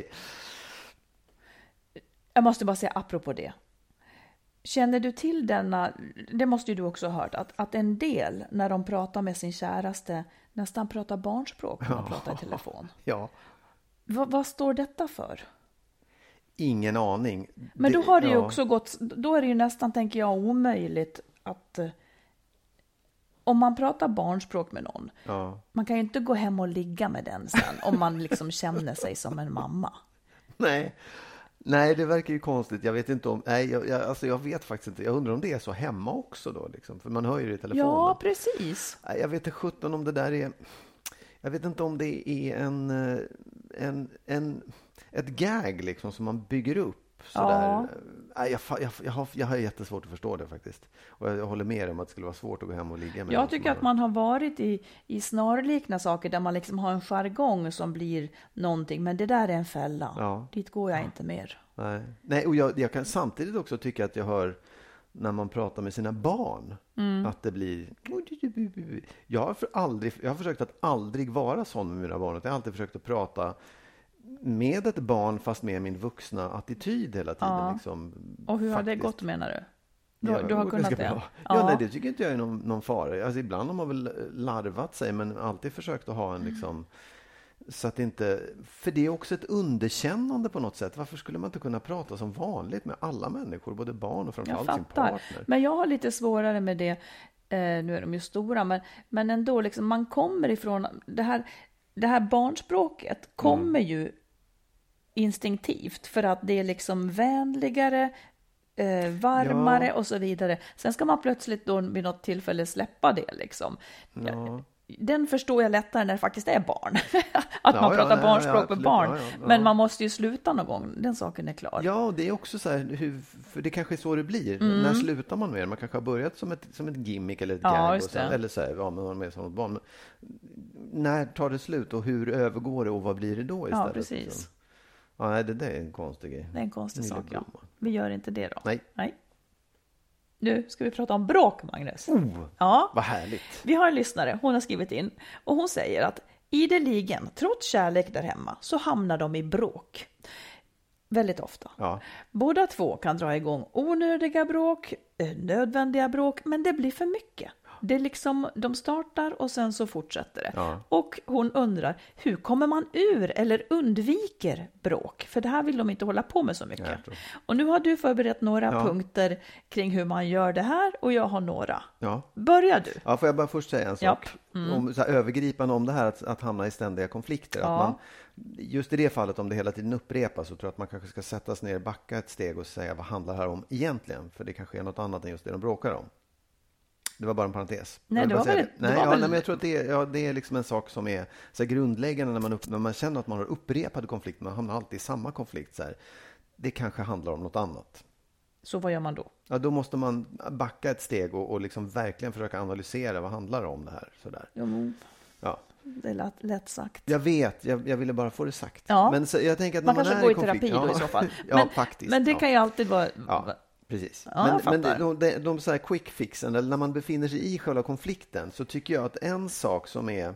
Jag måste bara säga apropå det. Känner du till denna, det måste ju du också ha hört, att, att en del när de pratar med sin käraste nästan pratar barnspråk när de Ja. pratar i telefon. Ja. Va, vad står detta för? Ingen aning. Men Det- då har det ju ja. också gått, då är det ju nästan, tänker jag, omöjligt att eh, om man pratar barnspråk med någon, Ja. man kan ju inte gå hem och ligga med den sen om man liksom känner sig som en mamma. Nej. Nej, det verkar ju konstigt. Jag vet inte om... Nej, jag, jag, alltså jag vet faktiskt inte. Jag undrar om det är så hemma också då. Liksom. För man hör ju det i telefonen. Ja, precis. Nej, jag vet inte sjutton om det där är... Jag vet inte om det är en... eh, en, en ett gag liksom som man bygger upp. Sådär. Ja. Nej, jag, fa- jag, jag, har, jag har jättesvårt att förstå det faktiskt. Och jag, jag håller med om att det skulle vara svårt att gå hem och ligga med Jag någon tycker som att man har varit i, i snarlikna saker där man liksom har en jargong som blir någonting. Men det där är en fälla. Ja. Dit går jag inte mer. Nej, Nej och jag, jag kan samtidigt också tycka att jag hör när man pratar med sina barn Mm. att det blir... Jag har, för aldrig, jag har försökt att aldrig vara sån med mina barn. Jag har alltid försökt att prata med ett barn fast med min vuxna attityd hela tiden. Ja. Liksom, Och hur har det faktiskt. gått, menar du? Du, Ja, du har ganska kunnat det? bra. Ja. Ja, nej, det tycker inte jag är någon, någon fara. Alltså, ibland har man väl larvat sig, men alltid försökt att ha en liksom... Så att inte, för det är också ett underkännande på något sätt. Varför skulle man inte kunna prata som vanligt med alla människor, både barn och Jag framförallt sin fattar. partner? Men jag har lite svårare med det. Eh, nu är de ju stora, men, men ändå, liksom, man kommer ifrån... Det här, det här barnspråket kommer Mm. ju instinktivt för att det är liksom vänligare, eh, varmare Ja. och så vidare. Sen ska man plötsligt då vid något tillfälle släppa det liksom. Ja. Den förstår jag lättare när det faktiskt är barn. Att Ja, man ja, pratar nej, barnspråk ja, med absolut. barn. Ja, ja, ja. Men man måste ju sluta någon gång. Den saken är klar. Ja, och det är också så här, hur, för det kanske är så det blir. Mm. När slutar man med det? Man kanske har börjat som ett, som ett gimmick eller ett Ja, gag. just Och sen, det. eller så här, ja, man har med sig något barn. Men när tar det slut och hur övergår det och vad blir det då istället? Ja, precis. Ja, nej, det där är en konstig grej. Det är en konstig Lilla sak, ja. blomma. Vi gör inte det då. Nej. Nej. Nu ska vi prata om bråk, Magnus. Oh, Ja, vad härligt. vi har en lyssnare. Hon har skrivit in. Och hon säger att ideligen, trots kärlek där hemma, så hamnar de i bråk. Väldigt ofta. Ja. Båda två kan dra igång onödiga bråk, eh, nödvändiga bråk, men det blir för mycket. Det är liksom, de startar och sen så fortsätter det. Ja. Och hon undrar, hur kommer man ur eller undviker bråk? För det här vill de inte hålla på med så mycket. Jag tror. Och nu har du förberett några Ja. punkter kring hur man gör det här och jag har några. Ja. Börjar du? Ja, får jag bara först säga en sak? Japp. Mm. Om, så här, övergripande om det här att, att hamna i ständiga konflikter. Ja. Att man, just i det fallet, om det hela tiden upprepas, så tror jag att man kanske ska sätta sig ner, backa ett steg och säga vad handlar det här om egentligen? För det kanske är något annat än just det de bråkar om. Det var bara en parentes. Nej, Jag vill det bara var säga väl- det. det Nej, var ja, väl- nej, men jag tror att det är, ja, det är liksom en sak som är så här grundläggande när man, upp, när man känner att man har upprepade konflikter. Man hamnar alltid i samma konflikt. Så här. Det kanske handlar om något annat. Så vad gör man då? Ja, då måste man backa ett steg och, och liksom verkligen försöka analysera vad handlar det om det här. Så där. Jo, Ja. det är lätt, lätt sagt. Jag vet, jag, jag ville bara få det sagt. Ja. Men så, jag tänker att när Man man, kanske är går i konflikt, terapi då ja, i så fall. ja, Men, faktiskt. men det ja. kan ju alltid vara... Ja, precis. Ja, jag men men fattar. de, de, de så här quick fixen, eller när man befinner sig i själva konflikten, så tycker jag att en sak som är,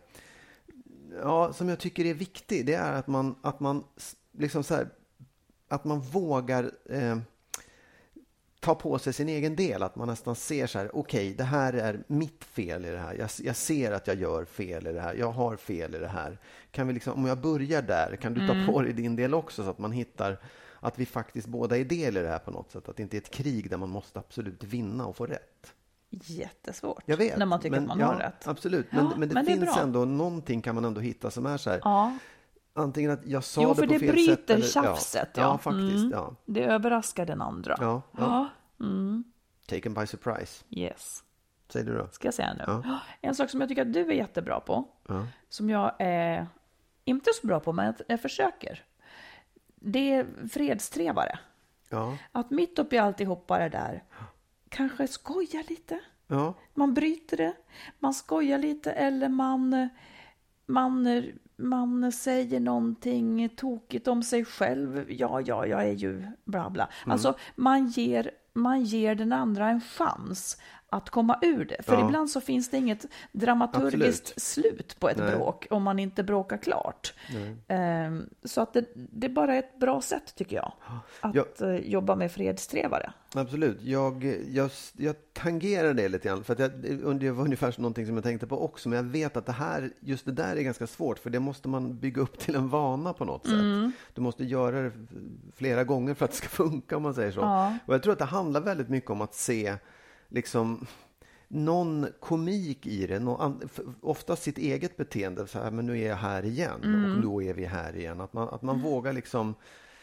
ja, som jag tycker är viktig, det är att man, att man liksom så här, att man vågar eh, ta på sig sin egen del, att man nästan ser så här, okej, okay, det här är mitt fel i det här. Jag, jag ser att jag gör fel i det här. Jag har fel i det här. Kan vi liksom, om jag börjar där, kan du ta Mm. på dig din del också, så att man hittar att vi faktiskt båda är del i det här på något sätt. Att det inte är ett krig där man måste absolut vinna och få rätt. Jättesvårt. Jag vet. När man tycker men, att man ja, har rätt. Absolut. Ja, Men, men det men det är finns bra. ändå någonting kan man ändå hitta som är så här. Ja, Antingen att jag sa jo, det för på det fel bryter sätt. eller- tjafset. Ja, Ja, ja faktiskt. Mm. Ja. Det överraskar den andra. Ja, ja. Ja. Mm. Taken by surprise. Yes. Säger du då? Ska jag säga nu? Ja. En sak som jag tycker att du är jättebra på, Ja. som jag är inte så bra på, men jag försöker. det är fredstrevare. Ja. Att mitt uppe i alltihopa det där, kanske skoja lite. Ja. Man bryter det, man skojar lite eller man, man, man säger någonting tokigt om sig själv. Ja, ja, jag är ju bla bla. Mm. Alltså man ger, man ger den andra en chans att komma ur det. För ja. ibland så finns det inget dramaturgiskt Absolut. slut på ett Nej. bråk om man inte bråkar klart. Um, så att det, det är bara ett bra sätt tycker jag att jag, jobba med fredstrevare. Absolut. Jag, jag, jag tangerar det lite grann för att jag, det var ungefär någonting som jag tänkte på också, men jag vet att det här, just det där är ganska svårt för det måste man bygga upp till en vana på något mm. sätt. Du måste göra det flera gånger för att det ska funka om man säger så. Ja. Och jag tror att det handlar väldigt mycket om att se liksom någon komik i det, någon, ofta sitt eget beteende, så här, men nu är jag här igen mm. och då är vi här igen. Att man, att man mm. vågar liksom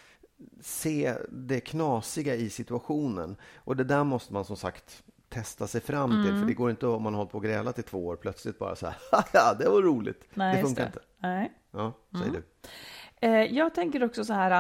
se det knasiga i situationen. Och det där måste man som sagt testa sig fram till, mm. för det går inte om man har hållit på och grälat i två år plötsligt bara så här, ja det var roligt. Nej, det funkar det. inte. Nej. Ja, säger mm. du. Eh, jag tänker också så här,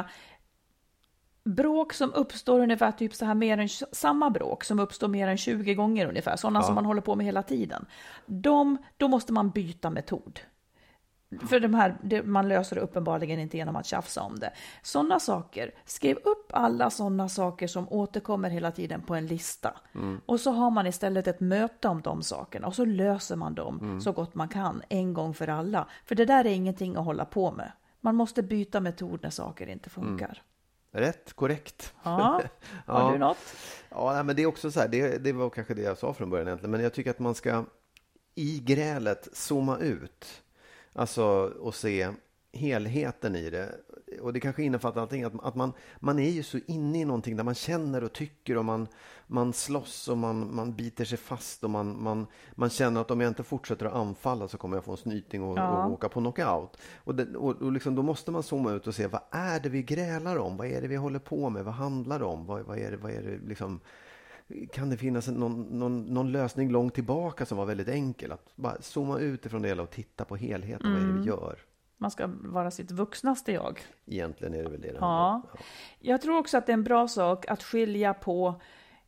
bråk som uppstår ungefär typ så här mer än samma bråk som uppstår mer än tjugo gånger ungefär, sådana ja. som man håller på med hela tiden. De, då måste man byta metod. För de här, det, man löser det uppenbarligen inte genom att tjafsa om det. Sådana saker, skriv upp alla sådana saker som återkommer hela tiden på en lista. Mm. Och så har man istället ett möte om de sakerna och så löser man dem mm. så gott man kan en gång för alla. För det där är ingenting att hålla på med. Man måste byta metod när saker inte funkar. Mm. Rätt, korrekt. Ja, har ja. du något? Ja, men det är också så här, det, det var kanske det jag sa från början egentligen, men jag tycker att man ska i grälet zooma ut, alltså och se helheten i det. Och det kanske innefattar allting, att, att man, man är ju så inne i någonting där man känner och tycker och man, man slåss och man, man biter sig fast och man, man, man känner att om jag inte fortsätter att anfalla så kommer jag få en snyting och, ja. och åka på knockout. Och, det, och, och liksom, då måste man zooma ut och se, vad är det vi grälar om? Vad är det vi håller på med? Vad handlar det om? Vad, vad är det, vad är det liksom... Kan det finnas någon, någon, någon lösning långt tillbaka som var väldigt enkel? Att bara zooma ut ifrån det hela och titta på helheten. Mm. Vad är det vi gör? Man ska vara sitt vuxnaste jag. Egentligen är det väl det. Ja. ja. Jag tror också att det är en bra sak att skilja på,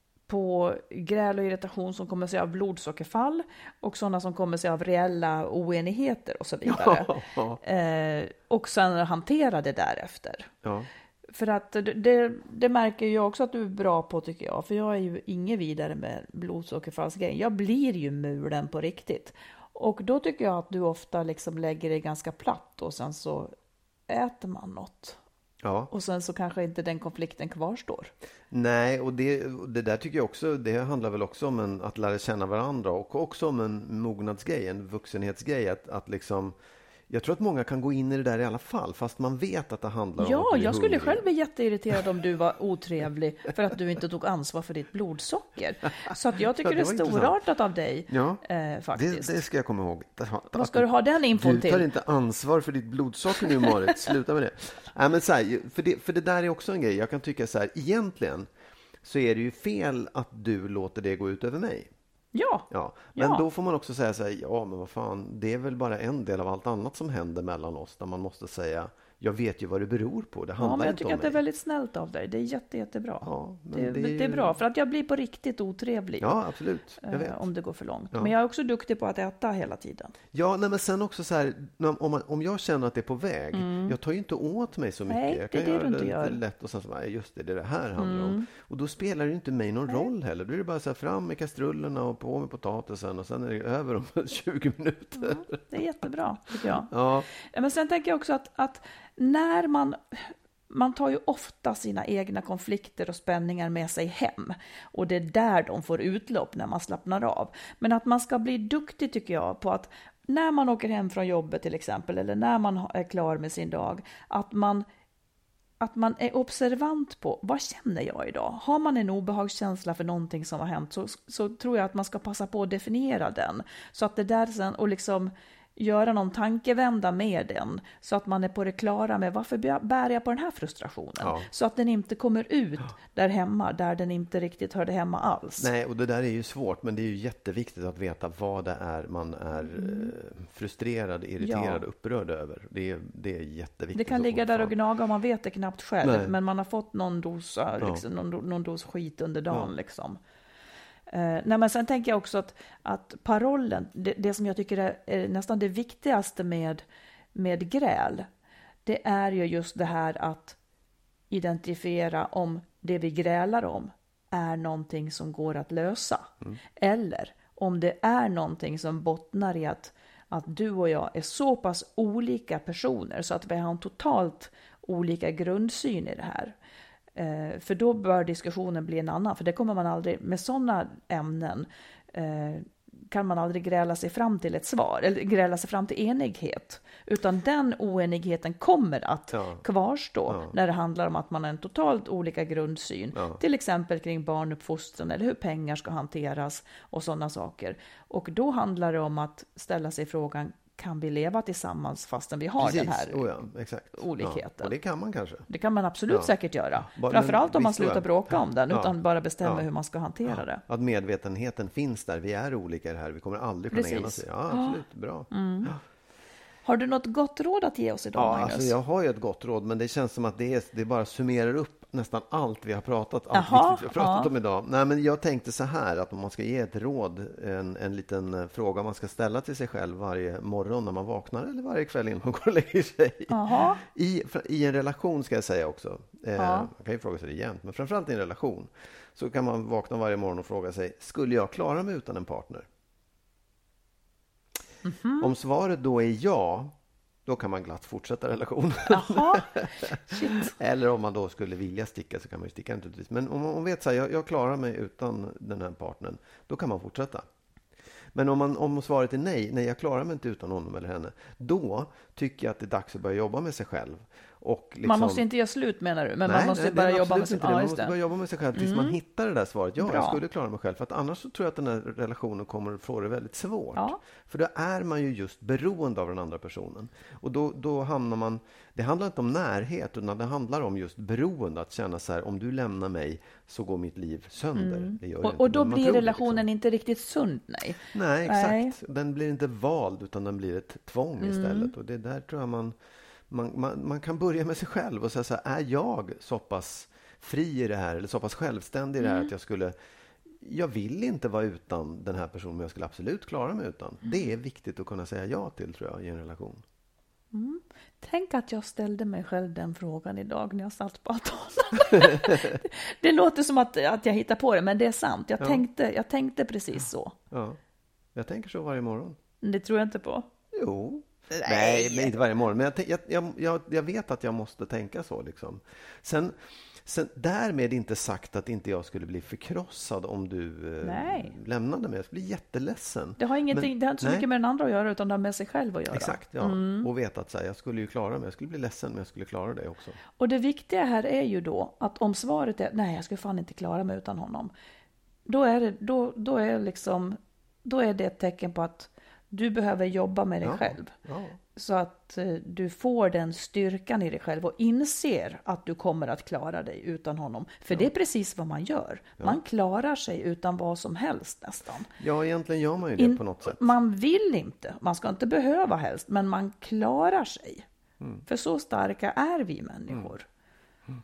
på gräl och irritation som kommer sig av blodsockerfall och sådana som kommer sig av reella oenigheter och så vidare. Ja. Eh, och sen hantera det därefter. Ja. För att det, det märker jag också att du är bra på tycker jag. För jag är ju inget vidare med blodsockerfallsgrejen. Jag blir ju mulen på riktigt. Och då tycker jag att du ofta liksom lägger det ganska platt och sen så äter man något. Ja. Och sen så kanske inte den konflikten kvarstår. Nej, och det, det där tycker jag också, det handlar väl också om en, att lära känna varandra och också om en mognadsgrej, en vuxenhetsgrej. Att, att liksom... Jag tror att många kan gå in i det där i alla fall, fast man vet att det handlar om ja, att bli jag skulle hungrig. själv bli jätteirriterad om du var otrevlig för att du inte tog ansvar för ditt blodsocker. Så att jag tycker ja, det, det är storartat av dig, ja, eh, faktiskt. Det, det ska jag komma ihåg. Vad ska du ha den infon till? Du tar inte ansvar för ditt blodsocker nu, Marit. Sluta med det. Nej, men så här, för det. För det där är också en grej. Jag kan tycka så här, egentligen så är det ju fel att du låter det gå ut över mig. Ja. ja. Men ja. då får man också säga så här, ja men vad fan, det är väl bara en del av allt annat som händer mellan oss där man måste säga, jag vet ju vad det beror på. Det handlar ja, men jag inte tycker om att det är mig. väldigt snällt av dig. Det är jätte, jättebra. Ja, det, det, är, är... det är bra, för att jag blir på riktigt otrevlig. Ja, absolut. Jag vet. Om det går för långt. Ja. Men jag är också duktig på att äta hela tiden. Ja, nej, men sen också så här, om, man, om jag känner att det är på väg, mm. jag tar ju inte åt mig så mycket. Nej, jag kan det är det göra du inte det gör. lätt och sen så, nej, just det, det är det här handlar mm. om. Och då spelar det inte mig någon nej. roll heller. Då är det bara så här, fram med kastrullerna och på med potatisen och sen är det över om tjugo minuter. Mm. Det är jättebra, tycker jag. Ja. Men sen tänker jag också att, att när man... Man tar ju ofta sina egna konflikter och spänningar med sig hem. Och det är där de får utlopp när man slappnar av. Men att man ska bli duktig tycker jag på att när man åker hem från jobbet till exempel. Eller när man är klar med sin dag. Att man, att man är observant på vad känner jag idag. Har man en obehagskänsla för någonting som har hänt så, så tror jag att man ska passa på att definiera den. Så att det där sen och liksom... göra någon tankevända med den så att man är på det klara med varför bär jag på den här frustrationen. Ja. Så att den inte kommer ut där hemma, där den inte riktigt hörde hemma alls. Nej, och det där är ju svårt, men det är ju jätteviktigt att veta vad det är man är mm. frustrerad, irriterad, ja. upprörd över. Det är, det är jätteviktigt. Det kan ligga där och gnaga och man vet det knappt själv, Nej. men man har fått någon dos, liksom, ja. någon, någon dos skit under dagen. Ja. Liksom. Uh, nej, men sen tänker jag också att, att parollen, det, det som jag tycker är, är nästan det viktigaste med, med gräl, det är ju just det här att identifiera om det vi grälar om är någonting som går att lösa. Mm. Eller om det är någonting som bottnar i att, att du och jag är så pass olika personer så att vi har en totalt olika grundsyn i det här. Eh, för då bör diskussionen bli en annan. För det kommer man aldrig, med sådana ämnen eh, kan man aldrig gräla sig fram till ett svar. Eller gräla sig fram till enighet. Utan den oenigheten kommer att ja. kvarstå ja. när det handlar om att man har en totalt olika grundsyn. Ja. Till exempel kring barnuppfostran eller hur pengar ska hanteras och sådana saker. Och då handlar det om att ställa sig frågan, kan vi leva tillsammans fastän vi har Precis. den här oh ja, exakt. olikheten? Ja, och det kan man kanske. Det kan man absolut ja. säkert göra. Bara, Framförallt om man slutar jag. bråka om den, ja. utan bara bestämma ja. hur man ska hantera ja. det. Att medvetenheten finns där. Vi är olika i det här. Vi kommer aldrig kunna enas. Ja, absolut. Ja. Bra. Mm. Ja. Har du något gott råd att ge oss idag, ja, Magnus? Alltså jag har ju ett gott råd, men det känns som att det, är, det bara summerar upp nästan allt vi har pratat, allt Jaha, viktigt vi har pratat ja. om idag. Nej, men jag tänkte så här, att om man ska ge ett råd, en, en liten fråga man ska ställa till sig själv varje morgon när man vaknar eller varje kväll innan man går och lägger sig. I, I en relation ska jag säga också. Eh, man kan ju fråga sig det jämt, men framförallt i en relation så kan man vakna varje morgon och fråga sig, skulle jag klara mig utan en partner? Mm-hmm. Om svaret då är ja, då kan man glatt fortsätta relationen. Jaha. Shit. Eller om man då skulle vilja sticka så kan man ju sticka naturligtvis. Men om man vet så här, jag, jag klarar mig utan den här partnern, då kan man fortsätta. Men om, man, om svaret är nej, nej jag klarar mig inte utan honom eller henne, då tycker jag att det är dags att börja jobba med sig själv. Och liksom... Man måste inte göra slut menar du, men nej, man måste nej, börja jobba med sig själv. Man måste börja jobba med sig själv tills mm. man hittar det där svaret. Ja, Bra. jag skulle klara mig själv. För att annars så tror jag att den här relationen kommer att få det väldigt svårt. Ja. För då är man ju just beroende av den andra personen. Och då, då hamnar man, det handlar inte om närhet, utan det handlar om just beroende. Att känna så här, om du lämnar mig så går mitt liv sönder. Mm. Det gör och, inte, och då blir relationen liksom. inte riktigt sund, nej. Nej, exakt. Nej. Den blir inte vald, utan den blir ett tvång mm. istället. Och det där tror jag man... Man, man, man kan börja med sig själv och säga så här, är jag så pass fri i det här eller så pass självständig i det här mm. att jag skulle, jag vill inte vara utan den här personen, men jag skulle absolut klara mig utan. Mm. Det är viktigt att kunna säga ja till, tror jag, i en relation. Mm. Tänk att jag ställde mig själv den frågan idag när jag satt på altanen. det, det låter som att, att jag hittar på det, men det är sant. Jag, ja. tänkte, jag tänkte precis så. Ja, jag tänker så varje morgon. Det tror jag inte på. Jo. Nej, Nej men inte varje morgon. Men jag, jag, jag, jag vet att jag måste tänka så. Liksom. Sen, sen därmed inte sagt att inte jag skulle bli förkrossad om du eh, lämnade mig. Jag skulle bli jätteledsen. Det har, ingenting, men, det har inte så nej. mycket med den andra att göra, utan det har med sig själv att göra. Exakt, ja. Mm. Och veta att så här, jag skulle ju klara mig. Jag skulle bli ledsen, men jag skulle klara det också. Och det viktiga här är ju då att om svaret är nej, jag skulle fan inte klara mig utan honom. Då är det, då, då är liksom, då är det ett tecken på att du behöver jobba med dig ja, själv. Ja. Så att eh, du får den styrkan i dig själv och inser att du kommer att klara dig utan honom. För ja. det är precis vad man gör. Ja. Man klarar sig utan vad som helst nästan. Ja, egentligen gör man ju det In, på något sätt. Man vill inte. Man ska inte behöva helst. Men man klarar sig. Mm. För så starka är vi människor. Mm. Mm.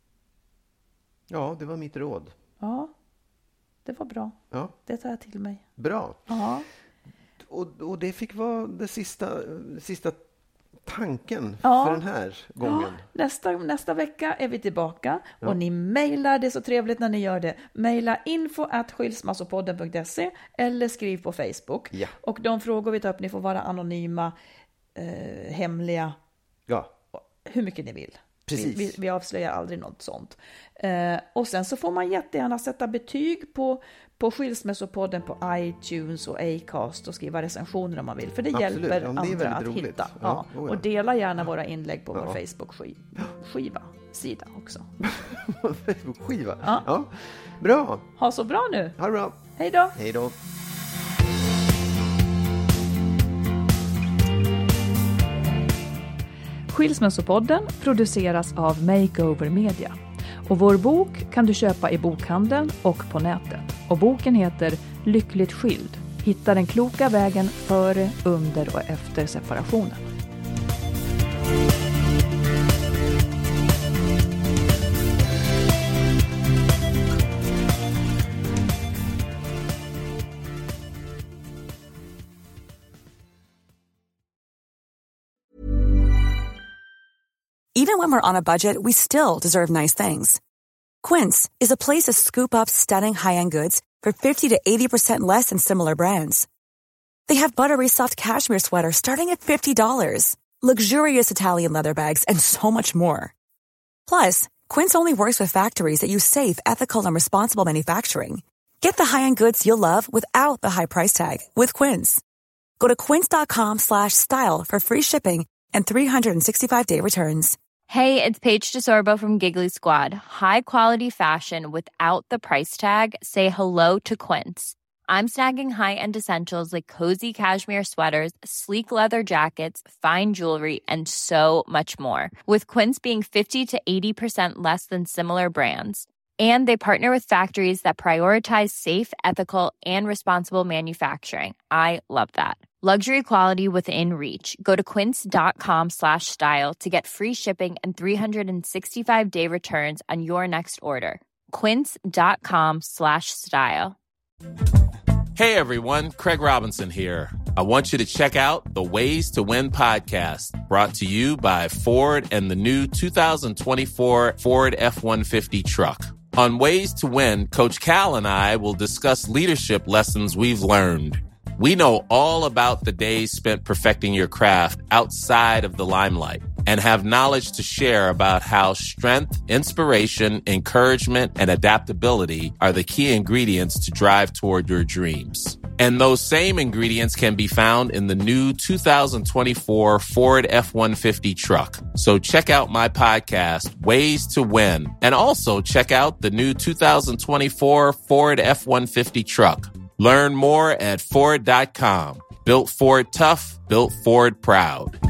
Ja, det var mitt råd. Ja, det var bra. Ja. Det tar jag till mig. Bra. Ja. Och, och det fick vara det sista, sista tanken ja. för den här gången. Ja. Nästa, nästa vecka är vi tillbaka ja. och ni mejlar, det är så trevligt när ni gör det. Mejla info at skilsmassopodden punkt se eller skriv på Facebook. Ja. Och de frågor vi tar upp, ni får vara anonyma, eh, hemliga, ja. hur mycket ni vill. Precis. Vi, vi, vi avslöjar aldrig något sånt. Eh, och sen så får man jättegärna sätta betyg på, på Skilsmässopodden på iTunes och Acast och skriva recensioner om man vill. För det Absolut. hjälper ja, det andra att roligt. hitta. Ja. Ja. Oh, ja. Och dela gärna våra inlägg på ja. vår Facebook-skiva. Sida också. Facebook-skiva? Ja. ja. Bra. Ha så bra nu. Ha det bra. Hej då. Hej då. Skilsmässopodden produceras av Makeover Media. Och vår bok kan du köpa i bokhandeln och på nätet. Och boken heter Lyckligt skild. Hitta den kloka vägen före, under och efter separationen. Even when we're on a budget, we still deserve nice things. Quince is a place to scoop up stunning high-end goods for fifty to eighty percent less than similar brands. They have buttery soft cashmere sweaters starting at fifty dollars, luxurious Italian leather bags, and so much more. Plus, Quince only works with factories that use safe, ethical, and responsible manufacturing. Get the high-end goods you'll love without the high price tag with Quince. Go to quince.com slash style for free shipping and three sixty-five day returns. Hey, it's Paige DeSorbo from Giggly Squad. High quality fashion without the price tag. Say hello to Quince. I'm snagging high-end essentials like cozy cashmere sweaters, sleek leather jackets, fine jewelry, and so much more. With Quince being fifty to eighty percent less than similar brands. And they partner with factories that prioritize safe, ethical, and responsible manufacturing. I love that. Luxury quality within reach. Go to quince.com slash style to get free shipping and three sixty-five day returns on your next order. Quince.com slash style. Hey everyone, Craig Robinson here. I want you to check out the Ways to Win podcast, brought to you by Ford and the new two thousand twenty-four Ford F one fifty truck. On Ways to Win, Coach Cal and I will discuss leadership lessons we've learned. We know all about the days spent perfecting your craft outside of the limelight and have knowledge to share about how strength, inspiration, encouragement, and adaptability are the key ingredients to drive toward your dreams. And those same ingredients can be found in the new two thousand twenty-four Ford F one fifty truck. So check out my podcast, Ways to Win, and also check out the new two thousand twenty-four Ford F one fifty truck. Learn more at Ford dot com. Built Ford tough, built Ford proud.